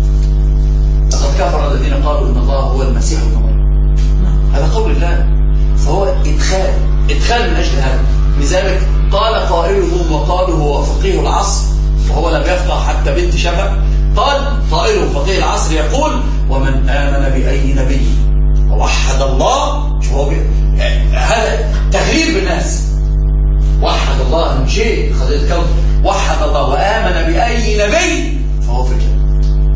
لقد كفر الذين قالوا ان الله هو المسيح ابن مريم. هذا قول الله، فهو ادخال ادخال من اجل هذا. لذلك قال قائلهم وقالوا هو فقيه العصر وهو لم يفقه حتى بنت شفا. قال قائله فقيه العصر يقول ومن آمن بأي نبي ووحد الله. شو هو هذا تغريب بالناس. وحد الله من شيء خذ الكون، وحد الله وآمن بأي نبي فهو في الجنة.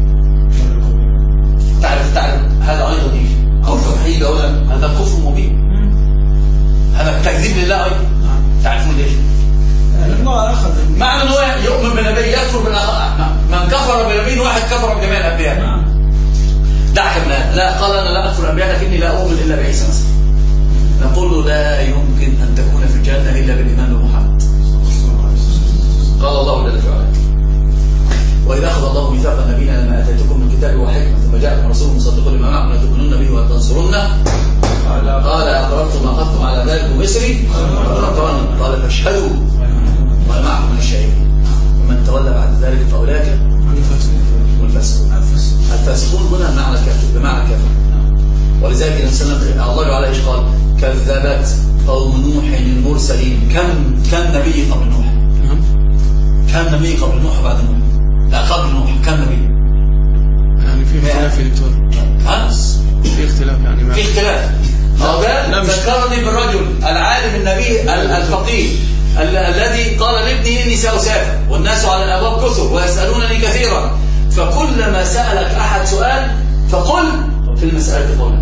تعرف تعرف هذا أيضا إيه؟ أو توحيد أولا هذا كفر مبين. هذا تكذيب لله أيضا. تعرفون ليش؟ الله أخذ معنى أنه يؤمن بنبي يكفر بالآخر. من كفر بنبي واحد كفر بجميع الأنبياء. دعك من هذا. لا قال أنا لا أكفر الأنبياء لكني لا أؤمن إلا بعيسى مثلا. نقول له لا يمكن أن تكون في الجنة إلا بالإيمان بمحمد. قال الله جل وعلا وإذا أخذ الله ميثاق النبيين لما آتيتكم من كتاب وحكمة ثم جاءكم رسول مصدق لما معكم لتؤمنن به وتنصرنه قال أقررتم وأخذتم على ذلك مصري قال فاشهدوا وأنا معكم من الشهيدين ومن تولى بعد ذلك فأولئك هم الفاسقون. الفاسقون هنا بمعنى كافر بمعنى كافر. ولذلك النبي صلى الله عليه وسلم الله عليه ايش قال؟ كذبت قوم نوح المرسلين. كم كم نبي قبل نوح؟ كم نبي قبل نوح وبعد نوح؟ لا قبل نوح كم نبي؟ يعني في اختلاف يا دكتور. ها؟ في اختلاف يعني ما في اختلاف. هذا ذكرني بالرجل العالم النبي الفقيه الذي قال لابنه اني سأسافر والناس على الابواب كثر ويسالونني كثيرا فكلما سالك احد سؤال فقل في المسألة قولا.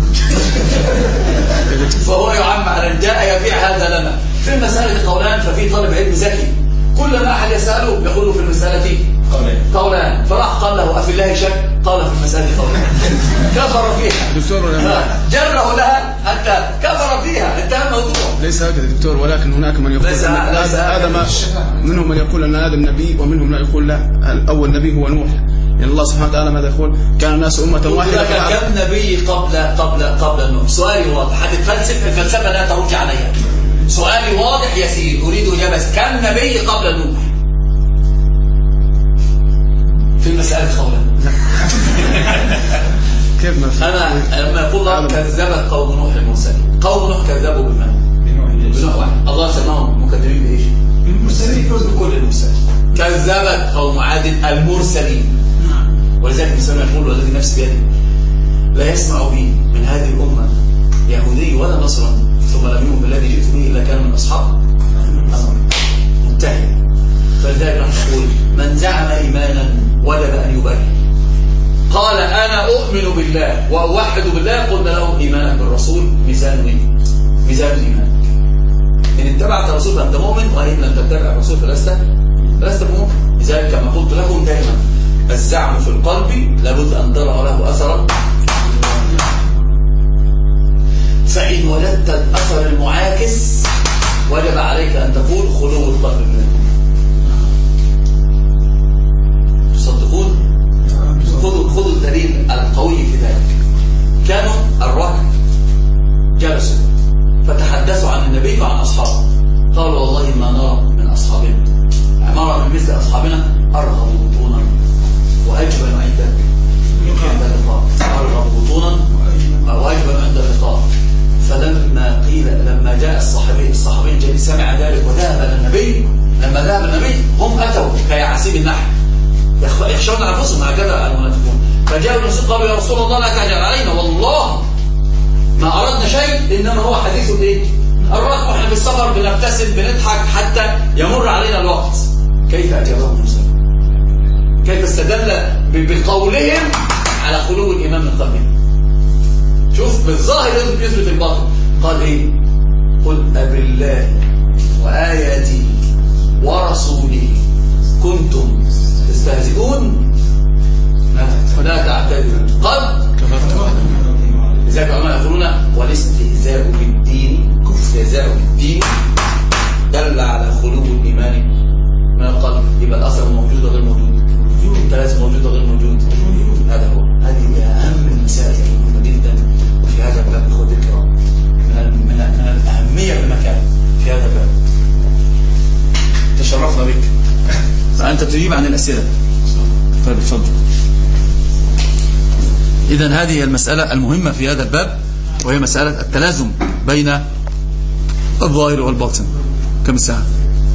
فهو يعم على جاء يبيع هذا لنا في المسألة قولان. ففي طالب علم ذكي كلما أحد يسأله يقول في المسألة قولان. فراح قال له أفي الله شك؟ قال في المسألة قولان. كفر فيها دكتور جره لها حتى كفر فيها. انتهى الموضوع. ليس هكذا دكتور ولكن هناك من يقول ليس هذا ما منهم من يقول أن آدم نبي ومنهم من يقول لا الأول نبي هو نوح. يعني الله سبحانه وتعالى ماذا يقول؟ كان الناس أمة واحدة. كم نبي قبل قبل قبل نوح؟ سؤالي واضح. هتتفلسف الفلسفة لا ترجع عليها. سؤالي واضح يسير أريد إجابة. كم نبي قبل نوح؟ في المسألة قولا. كيف ما أنا لما يقول الله كذبت قوم نوح المرسلين. قوم نوح كذبوا بمن؟ بنوح واحد. الله سماهم مكذبين بإيش؟ المرسلين كل المرسلين. كذبت قوم عاد المرسلين. ولذلك الإنسان يقول والذي نفسي بيده لا يسمع بي من هذه الأمة يهودي ولا نصراني ثم لم يؤمن بالذي جئت به إلا كان من أصحاب منتهي. فلذلك نحن نقول من زعم إيمانا وجب أن يبرهن. قال أنا أؤمن بالله وأوحد بالله قلنا له إيمانك بالرسول ميزان إيه؟ ميزان إيمانك. إن اتبعت الرسول فأنت مؤمن وإن لم تتبع الرسول فلست فلست مؤمن. لذلك كما قلت لكم دائما الزعم في القلب لابد أن ترى له أثرا. فإن وجدت الأثر المعاكس وجب عليك أن تقول خلو القلب منه. القوي في ذلك. كانوا الركب جلسوا فتحدثوا عن النبي وعن أصحابه، قالوا والله ما نرى من أصحابنا نرى من مثل أصحابنا أرغب بطونا وأجبن عند اللقاء، أرغب بطونا وأجبن عند اللقاء. فلما قيل لما جاء الصحابي الصحابي الجليل سمع ذلك وذهب إلى النبي، لما ذهب النبي هم أتوا كيعاسيب النحل يخشون أنفسهم هكذا المنافقون، فجاءوا الرسول قالوا يا رسول الله لا تعجل علينا والله ما أردنا شيء إنما هو حديث إيه؟ الركب، احنا في السفر بنبتسم بنضحك حتى يمر علينا الوقت. كيف أجابهم موسى؟ كيف استدل بقولهم على خلو الإيمان من قلبهم؟ شوف بالظاهر يثبت الباطل. قال إيه؟ قل أبالله وآياته ورسوله كنتم تستهزئون ولا تعتذروا قد لذلك العلماء يقولون والاستهزاء بالدين استهزاء بالدين دل على خلو الإيمان من القلب. يبقى الأثر موجود وغير موجود، الثلاث موجود وغير موجود. هذا هو، هذه أهم المسائل المهمة جدا في هذا الباب إخوتي الكرام، من من الأهمية بمكان في هذا الباب. تشرفنا بك، فأنت تجيب عن الأسئلة. فبتفضل. إذن هذه المسألة المهمة في هذا الباب، وهي مسألة التلازم بين الظاهر والباطن. كم الساعة؟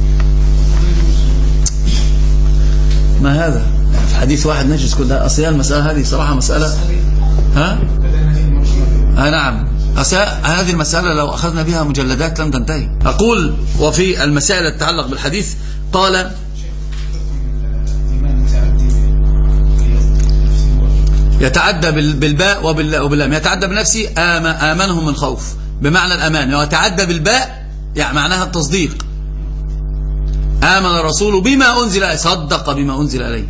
ما هذا؟ في حديث واحد نجلس كلها. أصل المسألة هذه صراحة مسألة ها؟ آه نعم. هذه المسألة لو أخذنا بها مجلدات لم تنتهي. أقول وفي المسائل تتعلق بالحديث قال يتعدى بالباء وباللام. يتعدى بنفسي آمنهم من خوف بمعنى الأمان، ويتعدى بالباء يعني معناها التصديق. آمن الرسول بما أنزل صدق بما أنزل عليه،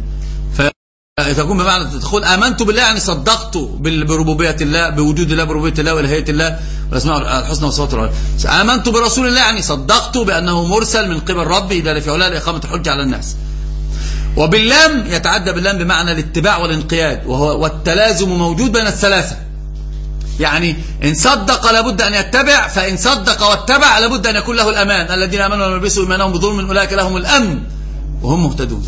فتكون بمعنى تدخل آمنت بالله يعني صدقت بربوبية الله، بوجود الله، بربوبية الله وإلهية الله والأسماء الحسنى والصفات العلى. آمنت برسول الله يعني صدقت بأنه مرسل من قبل ربي جل في علاه لإقامة الحجة على الناس. وباللام يتعدى باللام بمعنى الاتباع والانقياد، وهو والتلازم موجود بين الثلاثة. يعني إن صدق لابد أن يتبع، فإن صدق واتبع لابد أن يكون له الأمان. الذين آمنوا ولم يلبسوا إيمانهم بظلم أولئك لهم الأمن وهم مهتدون.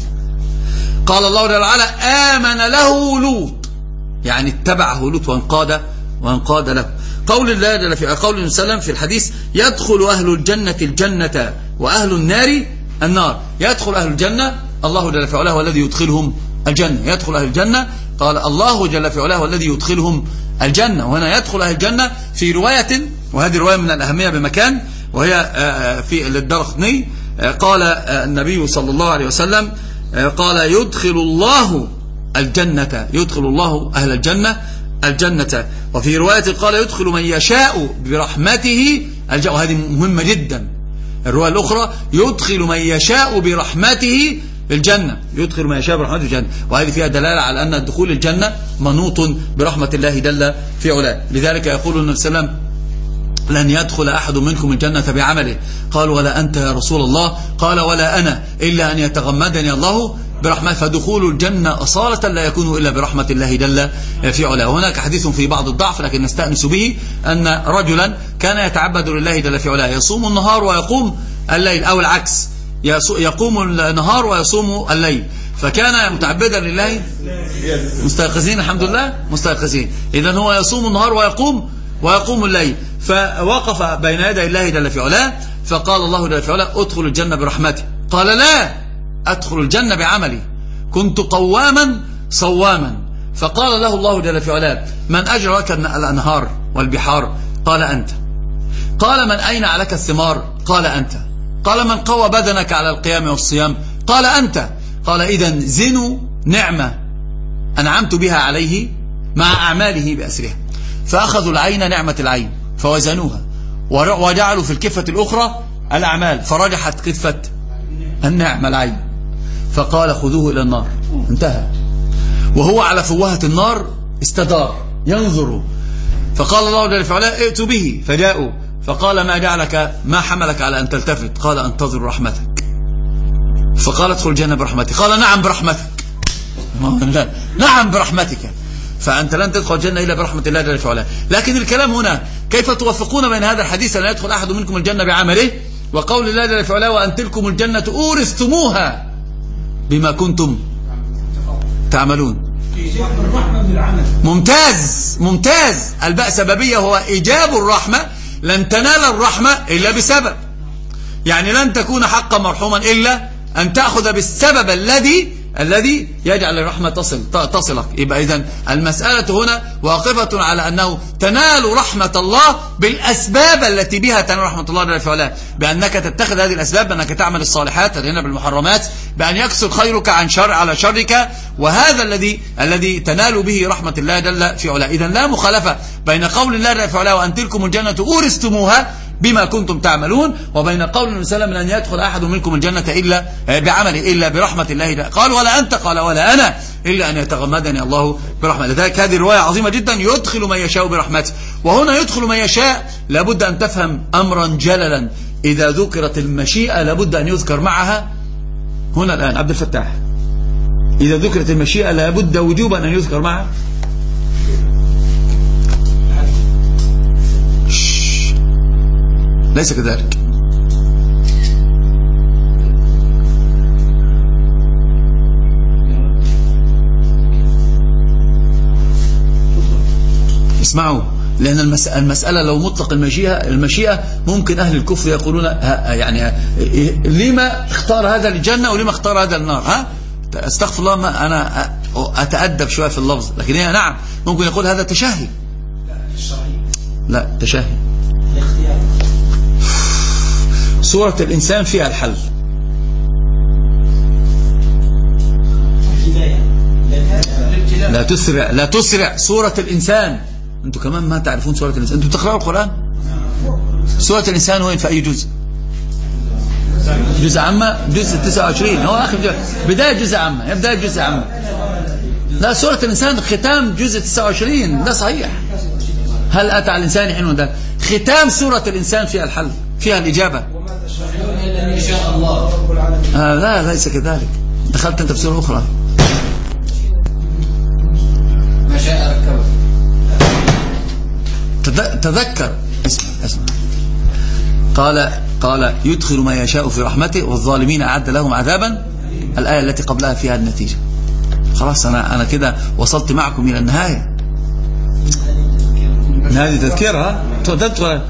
قال الله جل وعلا آمن له لوط، يعني اتبعه لوط وانقاد وانقاد له. قول الله جل في قول النبي صلى الله عليه وسلم في الحديث يدخل أهل الجنة الجنة وأهل النار النار. يدخل أهل الجنة الله جل في علاه والذي يدخلهم الجنة. يدخل أهل الجنة قال الله جل في علاه والذي يدخلهم الجنة. وهنا يدخل أهل الجنة في رواية، وهذه رواية من الأهمية بمكان، وهي في الدارقطني قال النبي صلى الله عليه وسلم قال يدخل الله الجنة، يدخل الله أهل الجنة الجنة. وفي رواية قال يدخل من يشاء برحمته الجنة، وهذه مهمة جدا. الرواية الأخرى يدخل من يشاء برحمته الجنة، يدخل من يشاء برحمته الجنة، وهذه فيها دلالة على أن دخول الجنة منوط برحمة الله جل في علاه. لذلك يقول النبي صلى الله عليه وسلم لن يدخل أحد منكم الجنة بعمله. قالوا ولا أنت يا رسول الله؟ قال ولا أنا إلا أن يتغمدني الله برحمة. فدخول الجنة أصالة لا يكون إلا برحمة الله جل في علاه. وهناك حديث في بعض الضعف لكن نستأنس به، أن رجلا كان يتعبد لله جل في علاه، يصوم النهار ويقوم الليل، أو العكس، يقوم النهار ويصوم الليل، فكان متعبدا لله. مستيقظين الحمد لله مستيقظين. إذن هو يصوم النهار ويقوم ويقوم الليل، فوقف بين يدي الله جل في علاه فقال الله جل في علاه ادخل الجنة برحمتي. قال لا، أدخل الجنة بعملي، كنت قواما صواما. فقال له الله جل في علاه من أجرى لك الأنهار والبحار؟ قال أنت. قال من أين عليك الثمار؟ قال أنت. قال من قوى بدنك على القيام والصيام؟ قال أنت. قال إذن زنوا نعمة أنعمت بها عليه مع أعماله بأسرها. فأخذوا العين نعمة العين فوزنوها وجعلوا في الكفة الأخرى الأعمال، فرجحت كفة النعمة العين، فقال خذوه إلى النار. انتهى. وهو على فوهة النار استدار ينظر، فقال الله جل في علاه ائتوا به، فجاءوا فقال ما جعلك ما حملك على أن تلتفت؟ قال انتظر رحمتك. فقال ادخل الجنة برحمتك. قال نعم برحمتك. نعم برحمتك. فأنت لن تدخل الجنة إلا برحمة الله جل وعلا. لكن الكلام هنا كيف توفقون بين هذا الحديث لا يدخل أحد منكم الجنة بعمله وقول الله جل وعلا وأن تلكم الجنة أورثتموها بما كنتم تعملون. ممتاز ممتاز. الباء سببية، هو إيجاب الرحمة. لن تنال الرحمة إلا بسبب، يعني لن تكون حقا مرحوما إلا أن تأخذ بالسبب الذي الذي يجعل الرحمة تصل تصلك. يبقى إذن المسألة هنا واقفة على أنه تنال رحمة الله بالأسباب التي بها تنال رحمة الله جل وعلا، بأنك تتخذ هذه الأسباب، بأنك تعمل الصالحات، تتجنب المحرمات، بأن يكسر خيرك عن شر على شرك، وهذا الذي الذي تنال به رحمة الله جل في علا. إذن لا مخالفة بين قول الله جل في علا وأن تلكم الجنة أورثتموها بما كنتم تعملون، وبين قول النبي صلى الله عليه وسلم لن يدخل أحد منكم الجنة إلا بعمله إلا برحمة الله جل. قال ولا أنت، قال ولا أنا، إلا أن يتغمدني الله برحمة. لذلك هذه الرواية عظيمة جدا، يدخل من يشاء برحمته. وهنا يدخل من يشاء لابد أن تفهم أمرا جللا، إذا ذكرت المشيئة لابد أن يذكر معها هنا الآن عبد الفتاح، إذا ذكرت المشيئة لابد وجوبا أن يذكر معها ليس كذلك. اسمعوا، لأن المسألة لو مطلق المشيئة المشيئة ممكن أهل الكفر يقولون يعني لما اختار هذا للجنة ولما اختار هذا للنار. ها استغفر الله، ما أنا أتأدب شوية في اللفظ، لكن هي نعم ممكن يقول هذا تشهي. لا تشهي. سورة الإنسان فيها الحل. لا تسرع لا تسرع سورة الإنسان. أنتوا كمان ما تعرفون سورة الإنسان، أنتوا تقرأوا القرآن. سورة الإنسان وين؟ في أي جزء؟ جزء عامة، جزء تسعة وعشرين، هو آخر جزء، بداية جزء عامة، بداية جزء عامة. لا، سورة الإنسان ختام جزء تسعة وعشرين، ده صحيح. هل أتى على الإنسان حين ده ختام سورة الإنسان فيها الحل، فيها الإجابة. إن شاء الله آه لا ليس كذلك، دخلت أنت في سورة أخرى. ما شاء ركبه. تذكر، اسمع اسمع. قال قال يدخل ما يشاء في رحمته والظالمين أعد لهم عذابا. الآية التي قبلها فيها النتيجة. خلاص أنا أنا كده وصلت معكم إلى النهاية. هذه تذكرها تذكر.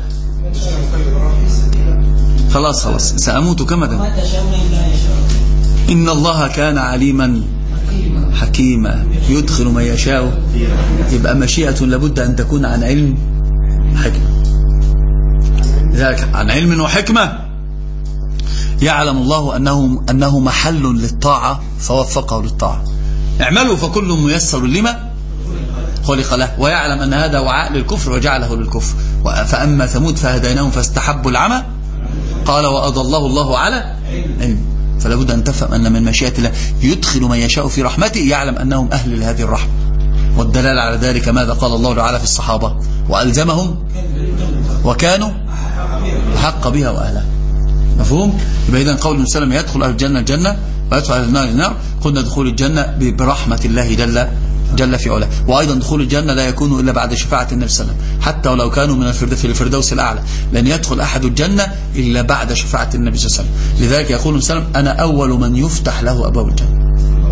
خلاص خلاص سأموت كمدا. إن الله كان عليما حكيما يدخل من يشاء. يبقى مشيئة لابد أن تكون عن علم حكمة. لذلك عن علم وحكمة يعلم الله أنه, أنه محل للطاعة فوفقه للطاعة. اعملوا فكل ميسر لما خلق له، ويعلم أن هذا وعاء للكفر وجعله للكفر. فأما ثمود فهديناهم فاستحبوا العمى قال وأضله الله على علم. فلا بد أن تفهم أن من مشيئة الله يدخل من يشاء في رحمته، يعلم أنهم أهل لهذه الرحمة. والدلالة على ذلك ماذا قال الله تعالى في الصحابة وألزمهم وكانوا حق بها وأهلها. مفهوم؟ يبقى إذن قول النبي صلى الله عليه وسلم يدخل أهل الجنة الجنة ويدخل أهل النار النار. قلنا دخول الجنة برحمة الله جل جل في علاه. وأيضا دخول الجنة لا يكون إلا بعد شفاعة النبي صلى الله عليه وسلم، حتى ولو كانوا من في الفردوس الأعلى لن يدخل أحد الجنة إلا بعد شفاعة النبي صلى الله عليه وسلم. لذلك يقول النبي صلى الله عليه وسلم أنا أول من يفتح له أبواب الجنة.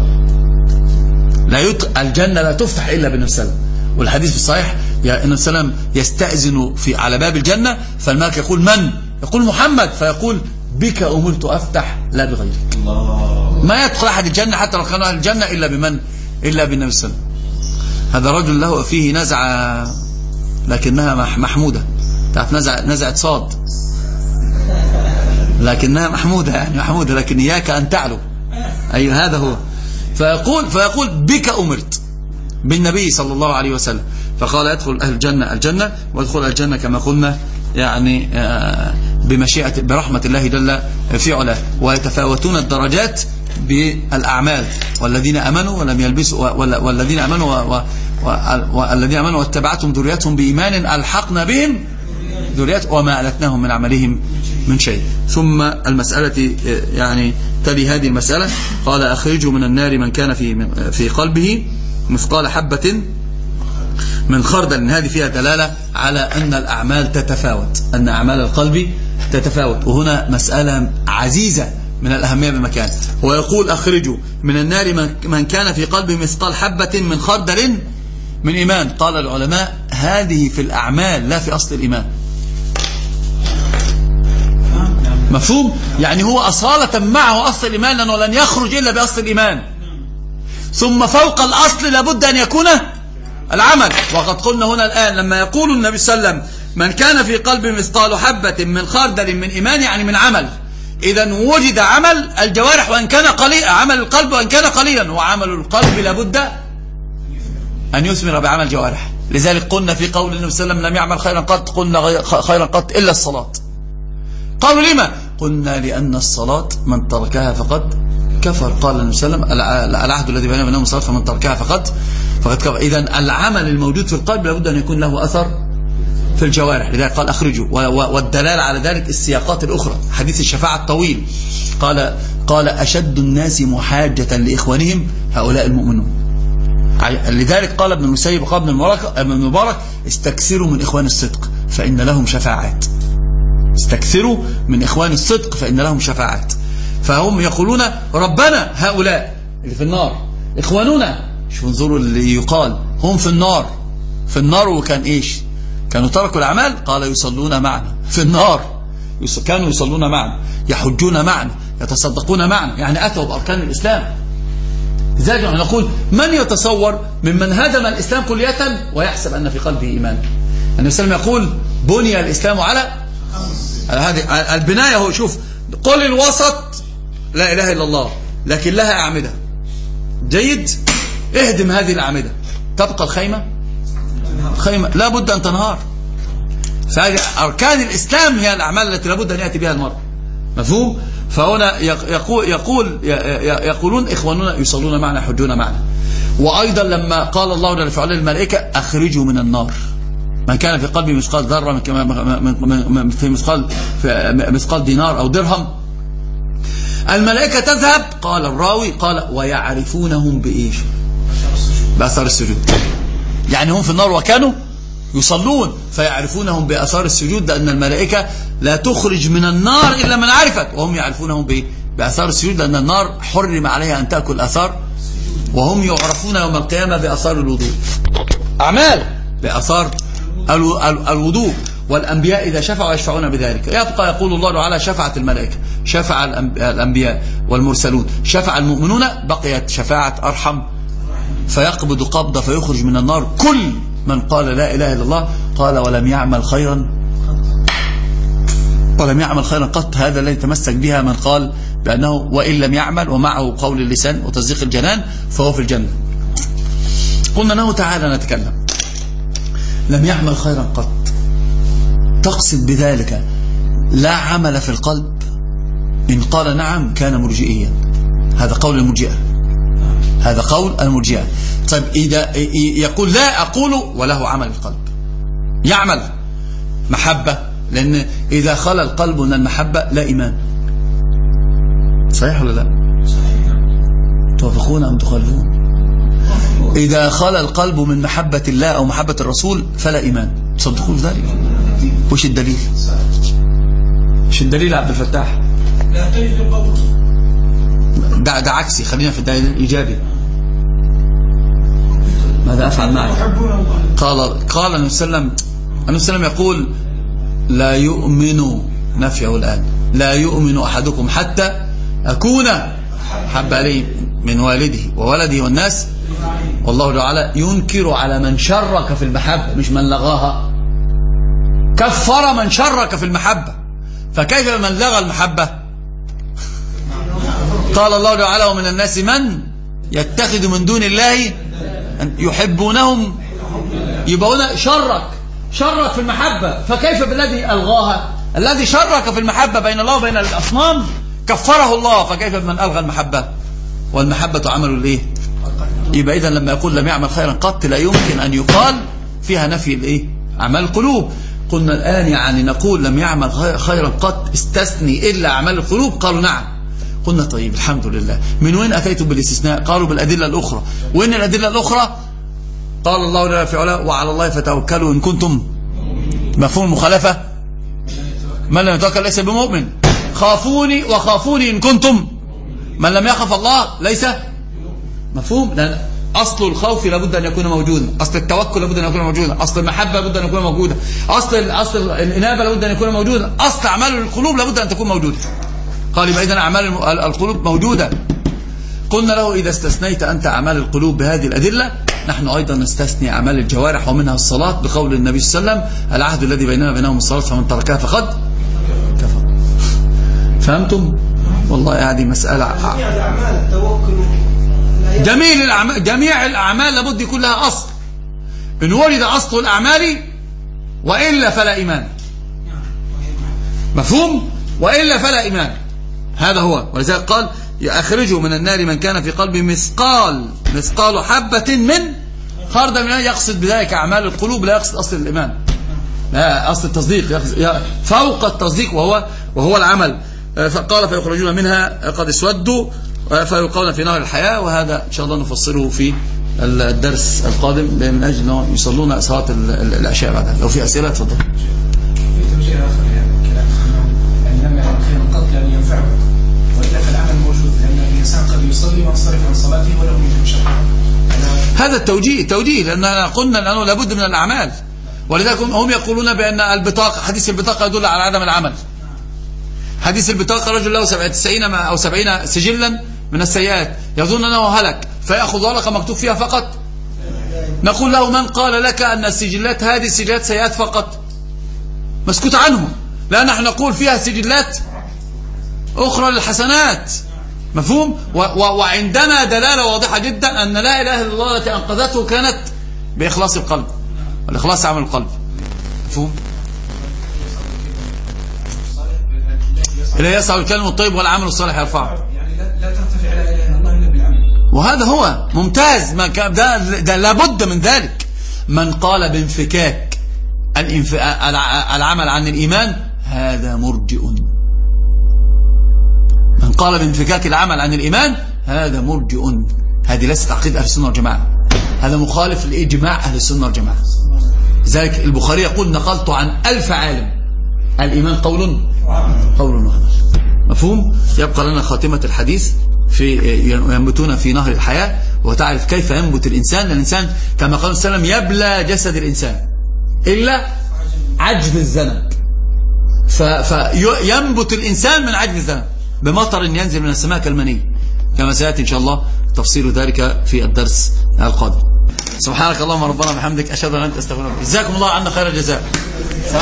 لا يت... الجنة لا تفتح إلا بالنبي صلى الله عليه وسلم. والحديث في الصحيح يا النبي صلى الله عليه وسلم يستأذن في على باب الجنة، فالملك يقول من؟ يقول محمد، فيقول بك أمرت أفتح لا بغيرك. الله. ما يدخل أحد الجنة حتى لو كانوا أهل الجنة إلا بمن؟ إلا بالنبي صلى الله عليه وسلم. هذا رجل له فيه نزعة لكنها محمودة. تعرف نزعة نزعة صاد لكنها محمودة، يعني محمودة لكن إياك أن تعلو. أي هذا هو. فيقول فيقول بك أمرت بالنبي صلى الله عليه وسلم. فقال يدخل أهل الجنة الجنة ويدخل الجنة كما قلنا يعني بمشيئة برحمة الله جل في علاه. ويتفاوتون الدرجات بالأعمال. والذين أمنوا ولم يلبسوا والذين أمنوا والذين أمنوا واتبعتهم ذريتهم بإيمان ألحقنا بهم ذريات وما ألتناهم من عملهم من شيء. ثم المسألة يعني تلي هذه المسألة قال أخرجوا من النار من كان في في قلبه مثقال حبة من خردل، هذه فيها دلالة على أن الأعمال تتفاوت، أن أعمال القلب تتفاوت. وهنا مسألة عزيزة من الأهمية بمكان. هو يقول أخرجوا من النار من كان في قلبه مثقال حبة من خردل من إيمان. قال العلماء هذه في الأعمال لا في أصل الإيمان. مفهوم؟ يعني هو أصالة معه أصل الإيمان، لأنه لن يخرج إلا بأصل الإيمان. ثم فوق الأصل لابد أن يكون العمل. وقد قلنا هنا الآن لما يقول النبي صلى الله عليه وسلم من كان في قلبه مثقال حبة من خردل من إيمان، يعني من عمل. إذا وجد عمل الجوارح وإن كان قليلا، عمل القلب وإن كان قليلا، وعمل القلب لابد أن يثمر بعمل الجوارح. لذلك قلنا في قول النبي صلى الله عليه وسلم لم يعمل خيرا قط، قلنا خيرا قط إلا الصلاة. قالوا لما؟ قلنا لأن الصلاة من تركها فقد كفر. قال النبي صلى الله عليه وسلم العهد الذي بيننا وبينهم الصلاة فمن تركها فقد فقد كفر. إذا العمل الموجود في القلب لابد أن يكون له أثر في الجوارح. لذلك قال أخرجوا. والدلالة على ذلك السياقات الأخرى، حديث الشفاعة الطويل قال قال أشد الناس محاجة لإخوانهم هؤلاء المؤمنون. لذلك قال ابن المسيب وقال ابن المبارك استكثروا من إخوان الصدق فإن لهم شفاعات. استكثروا من إخوان الصدق فإن لهم شفاعات. فهم يقولون ربنا هؤلاء اللي في النار إخواننا. شوف انظروا اللي يقال هم في النار في النار وكان إيش؟ كانوا تركوا الأعمال. قال يصلون معنا في النار، كانوا يصلون معنا، يحجون معنا، يتصدقون معنا، يعني أتوا بأركان الإسلام. لذلك نقول من يتصور ممن هدم الإسلام كلية ويحسب أن في قلبه إيمان؟ النبي صلى الله عليه وسلم يقول بني الإسلام على هذه البناية. هو شوف قل الوسط لا إله إلا الله لكن لها أعمدة. جيد، اهدم هذه الأعمدة تبقى الخيمة خيمة لا بد أن تنهار. فهذه أركان الإسلام هي الأعمال التي لا بد أن يأتي بها المرء. مفهوم؟ فهنا يقول, يقول يقولون إخواننا يصلون معنا يحجون معنا. وأيضا لما قال الله جل وعلا للملائكة أخرجوا من النار من كان في قلبه مثقال ذرة في مثقال في مثقال دينار أو درهم، الملائكة تذهب. قال الراوي قال ويعرفونهم بإيش؟ بأثار السجود. يعني هم في النار وكانوا يصلون فيعرفونهم بأثار السجود، لأن الملائكة لا تخرج من النار إلا من عرفت، وهم يعرفونهم بأثار السجود لأن النار حرم عليها أن تأكل أثار، وهم يعرفون يوم القيامة بأثار الوضوء. أعمال بأثار الوضوء. والأنبياء إذا شفعوا يشفعون بذلك. يبقى يقول الله تعالى شفعت الملائكة، شفع الأنبياء والمرسلون، شفع المؤمنون، بقيت شفاعة أرحم فيقبض قبضة فيخرج من النار كل من قال لا إله إلا الله. قال ولم يعمل خيرا ولم يعمل خيرا قط. هذا الذي تمسك بها من قال بأنه وإن لم يعمل ومعه قول اللسان وتصديق الجنان فهو في الجنة. قلنا له تعالى نتكلم. لم يعمل خيرا قط تقصد بذلك لا عمل في القلب؟ إن قال نعم كان مرجئيا. هذا قول المرجئة، هذا قول المرجئة. طيب إذا يقول لا أقول وله عمل القلب، يعمل محبة، لأن إذا خلى القلب من المحبة لا إيمان. صحيح ولا لا؟ توافقون أم تخالفون؟ إذا خلى القلب من محبة الله أو محبة الرسول فلا إيمان. تصدقون ذلك؟ وش الدليل؟ وش الدليل عبد الفتاح؟ لا تجد القول. ده, ده عكسي، خلينا في الدليل الإيجابي. ماذا أفعل معك؟ قال قال النبي صلى الله عليه وسلم النبي صلى الله عليه وسلم يقول لا يؤمن، نفيه الآن، لا يؤمن أحدكم حتى أكون حب عليه من والده وولده والناس، والله تعالى ينكر على من شرك في المحبة، مش من لغاها. كفر من شرك في المحبة، فكيف من لغى المحبة؟ قال الله تعالى ومن الناس من يتخذ من دون الله يحبونهم. يبقى هنا شرك شرك في المحبة، فكيف بالذي ألغاها؟ الذي شرك في المحبة بين الله وبين الأصنام كفره الله، فكيف بمن ألغى المحبة؟ والمحبة عمل الايه؟ يبقى إذن لما يقول لم يعمل خيرا قط لا يمكن أن يقال فيها نفي الايه؟ أعمال القلوب. قلنا الآن يعني نقول لم يعمل خيرا قط استثني إلا أعمال القلوب؟ قالوا نعم. قلنا طيب الحمد لله. من وين أتيتم بالاستثناء؟ قالوا بالأدلة الأخرى. وإن الأدلة الأخرى قال الله جل في علاه وعلى الله فتوكلوا إن كنتم. مفهوم المخالفة؟ من لم يتوكل ليس بمؤمن. خافوني وخافوني إن كنتم. من لم يخف الله ليس مفهوم. لأن أصل الخوف لابد أن يكون موجودا، أصل التوكل لابد أن يكون موجودا، أصل المحبة لابد أن يكون موجودا، أصل أصل الإنابة لابد أن يكون موجودا، أصل أعمال القلوب لابد أن تكون موجودة. قال يبقى إذن أعمال القلوب موجودة. قلنا له إذا استثنيت أنت أعمال القلوب بهذه الأدلة، نحن أيضا نستثني أعمال الجوارح ومنها الصلاة بقول النبي صلى الله عليه وسلم العهد الذي بيننا وبينهم الصلاة فمن تركها فقد كفر. فهمتم؟ والله هذه مسألة. جميع الأعمال جميع الأعمال لابد يكون لها أصل. إن ولد أصل الأعمال وإلا فلا إيمان. مفهوم؟ وإلا فلا إيمان. هذا هو. ولذلك قال يخرجوا من النار من كان في قلبه مثقال مثقال حبة من خردل من يقصد بذلك أعمال القلوب، لا يقصد أصل الإيمان، لا أصل التصديق، فوق التصديق وهو وهو العمل. فقال فيخرجون منها قد اسودوا فيلقون في نار الحياة. وهذا إن شاء الله نفصله في الدرس القادم من أجل أنه يصلون صلاة العشاء بعدها. لو في أسئلة تفضل. في توجيه آخر يعني الكلام أنه لم يعلم خير قط لأن ينفعه، وإلا فالعمل موجود، لأن الإنسان قد يصلي وينصرف عن صلاته وله من شر. هذا التوجيه توجيه لأننا قلنا أنه لابد من الأعمال. ولذلك هم يقولون بأن البطاقة، حديث البطاقة يدل على عدم العمل. حديث البطاقة رجل له سبعين تسعين أو سبعين سجلا من السيئات يظن أنه هلك فيأخذ ورقة مكتوب فيها فقط. نقول له من قال لك أن السجلات هذه سجلات سيئات فقط؟ مسكوت عنهم، لا نحن نقول فيها سجلات أخرى للحسنات. مفهوم؟ و و وعندنا دلالة واضحة جدا أن لا إله إلا الله التي أنقذته كانت بإخلاص القلب، والإخلاص عمل القلب. مفهوم؟ إليه يسعى الكلم الطيب والعمل الصالح يرفعه. يعني لا ترتفع لا إله إلا الله إلا بالعمل. وهذا هو ممتاز. ما ده, ده لابد من ذلك. من قال بانفكاك العمل عن الإيمان هذا مرجئ. من قال بانفكاك العمل عن الإيمان هذا مرجئ. هذه ليست عقيدة أهل السنة والجماعة، هذا مخالف لإجماع أهل السنة والجماعة. لذلك البخاري يقول نقلت عن ألف عالم الإيمان قول قول وعمل. مفهوم؟ يبقى لنا خاتمة الحديث في ينبتون في نهر الحياة، وتعرف كيف ينبت الإنسان. الإنسان كما قال صلى الله عليه وسلم يبلى جسد الإنسان إلا عجز الذنب، فينبت الإنسان من عجز الذنب بمطر ينزل من السماء كالمني، كما سيأتي إن شاء الله تفصيل ذلك في الدرس القادم. سبحانك اللهم ربنا وبحمدك أشهد أن لا إله إلا أنت أستغفرك. جزاكم الله عنا خير الجزاء.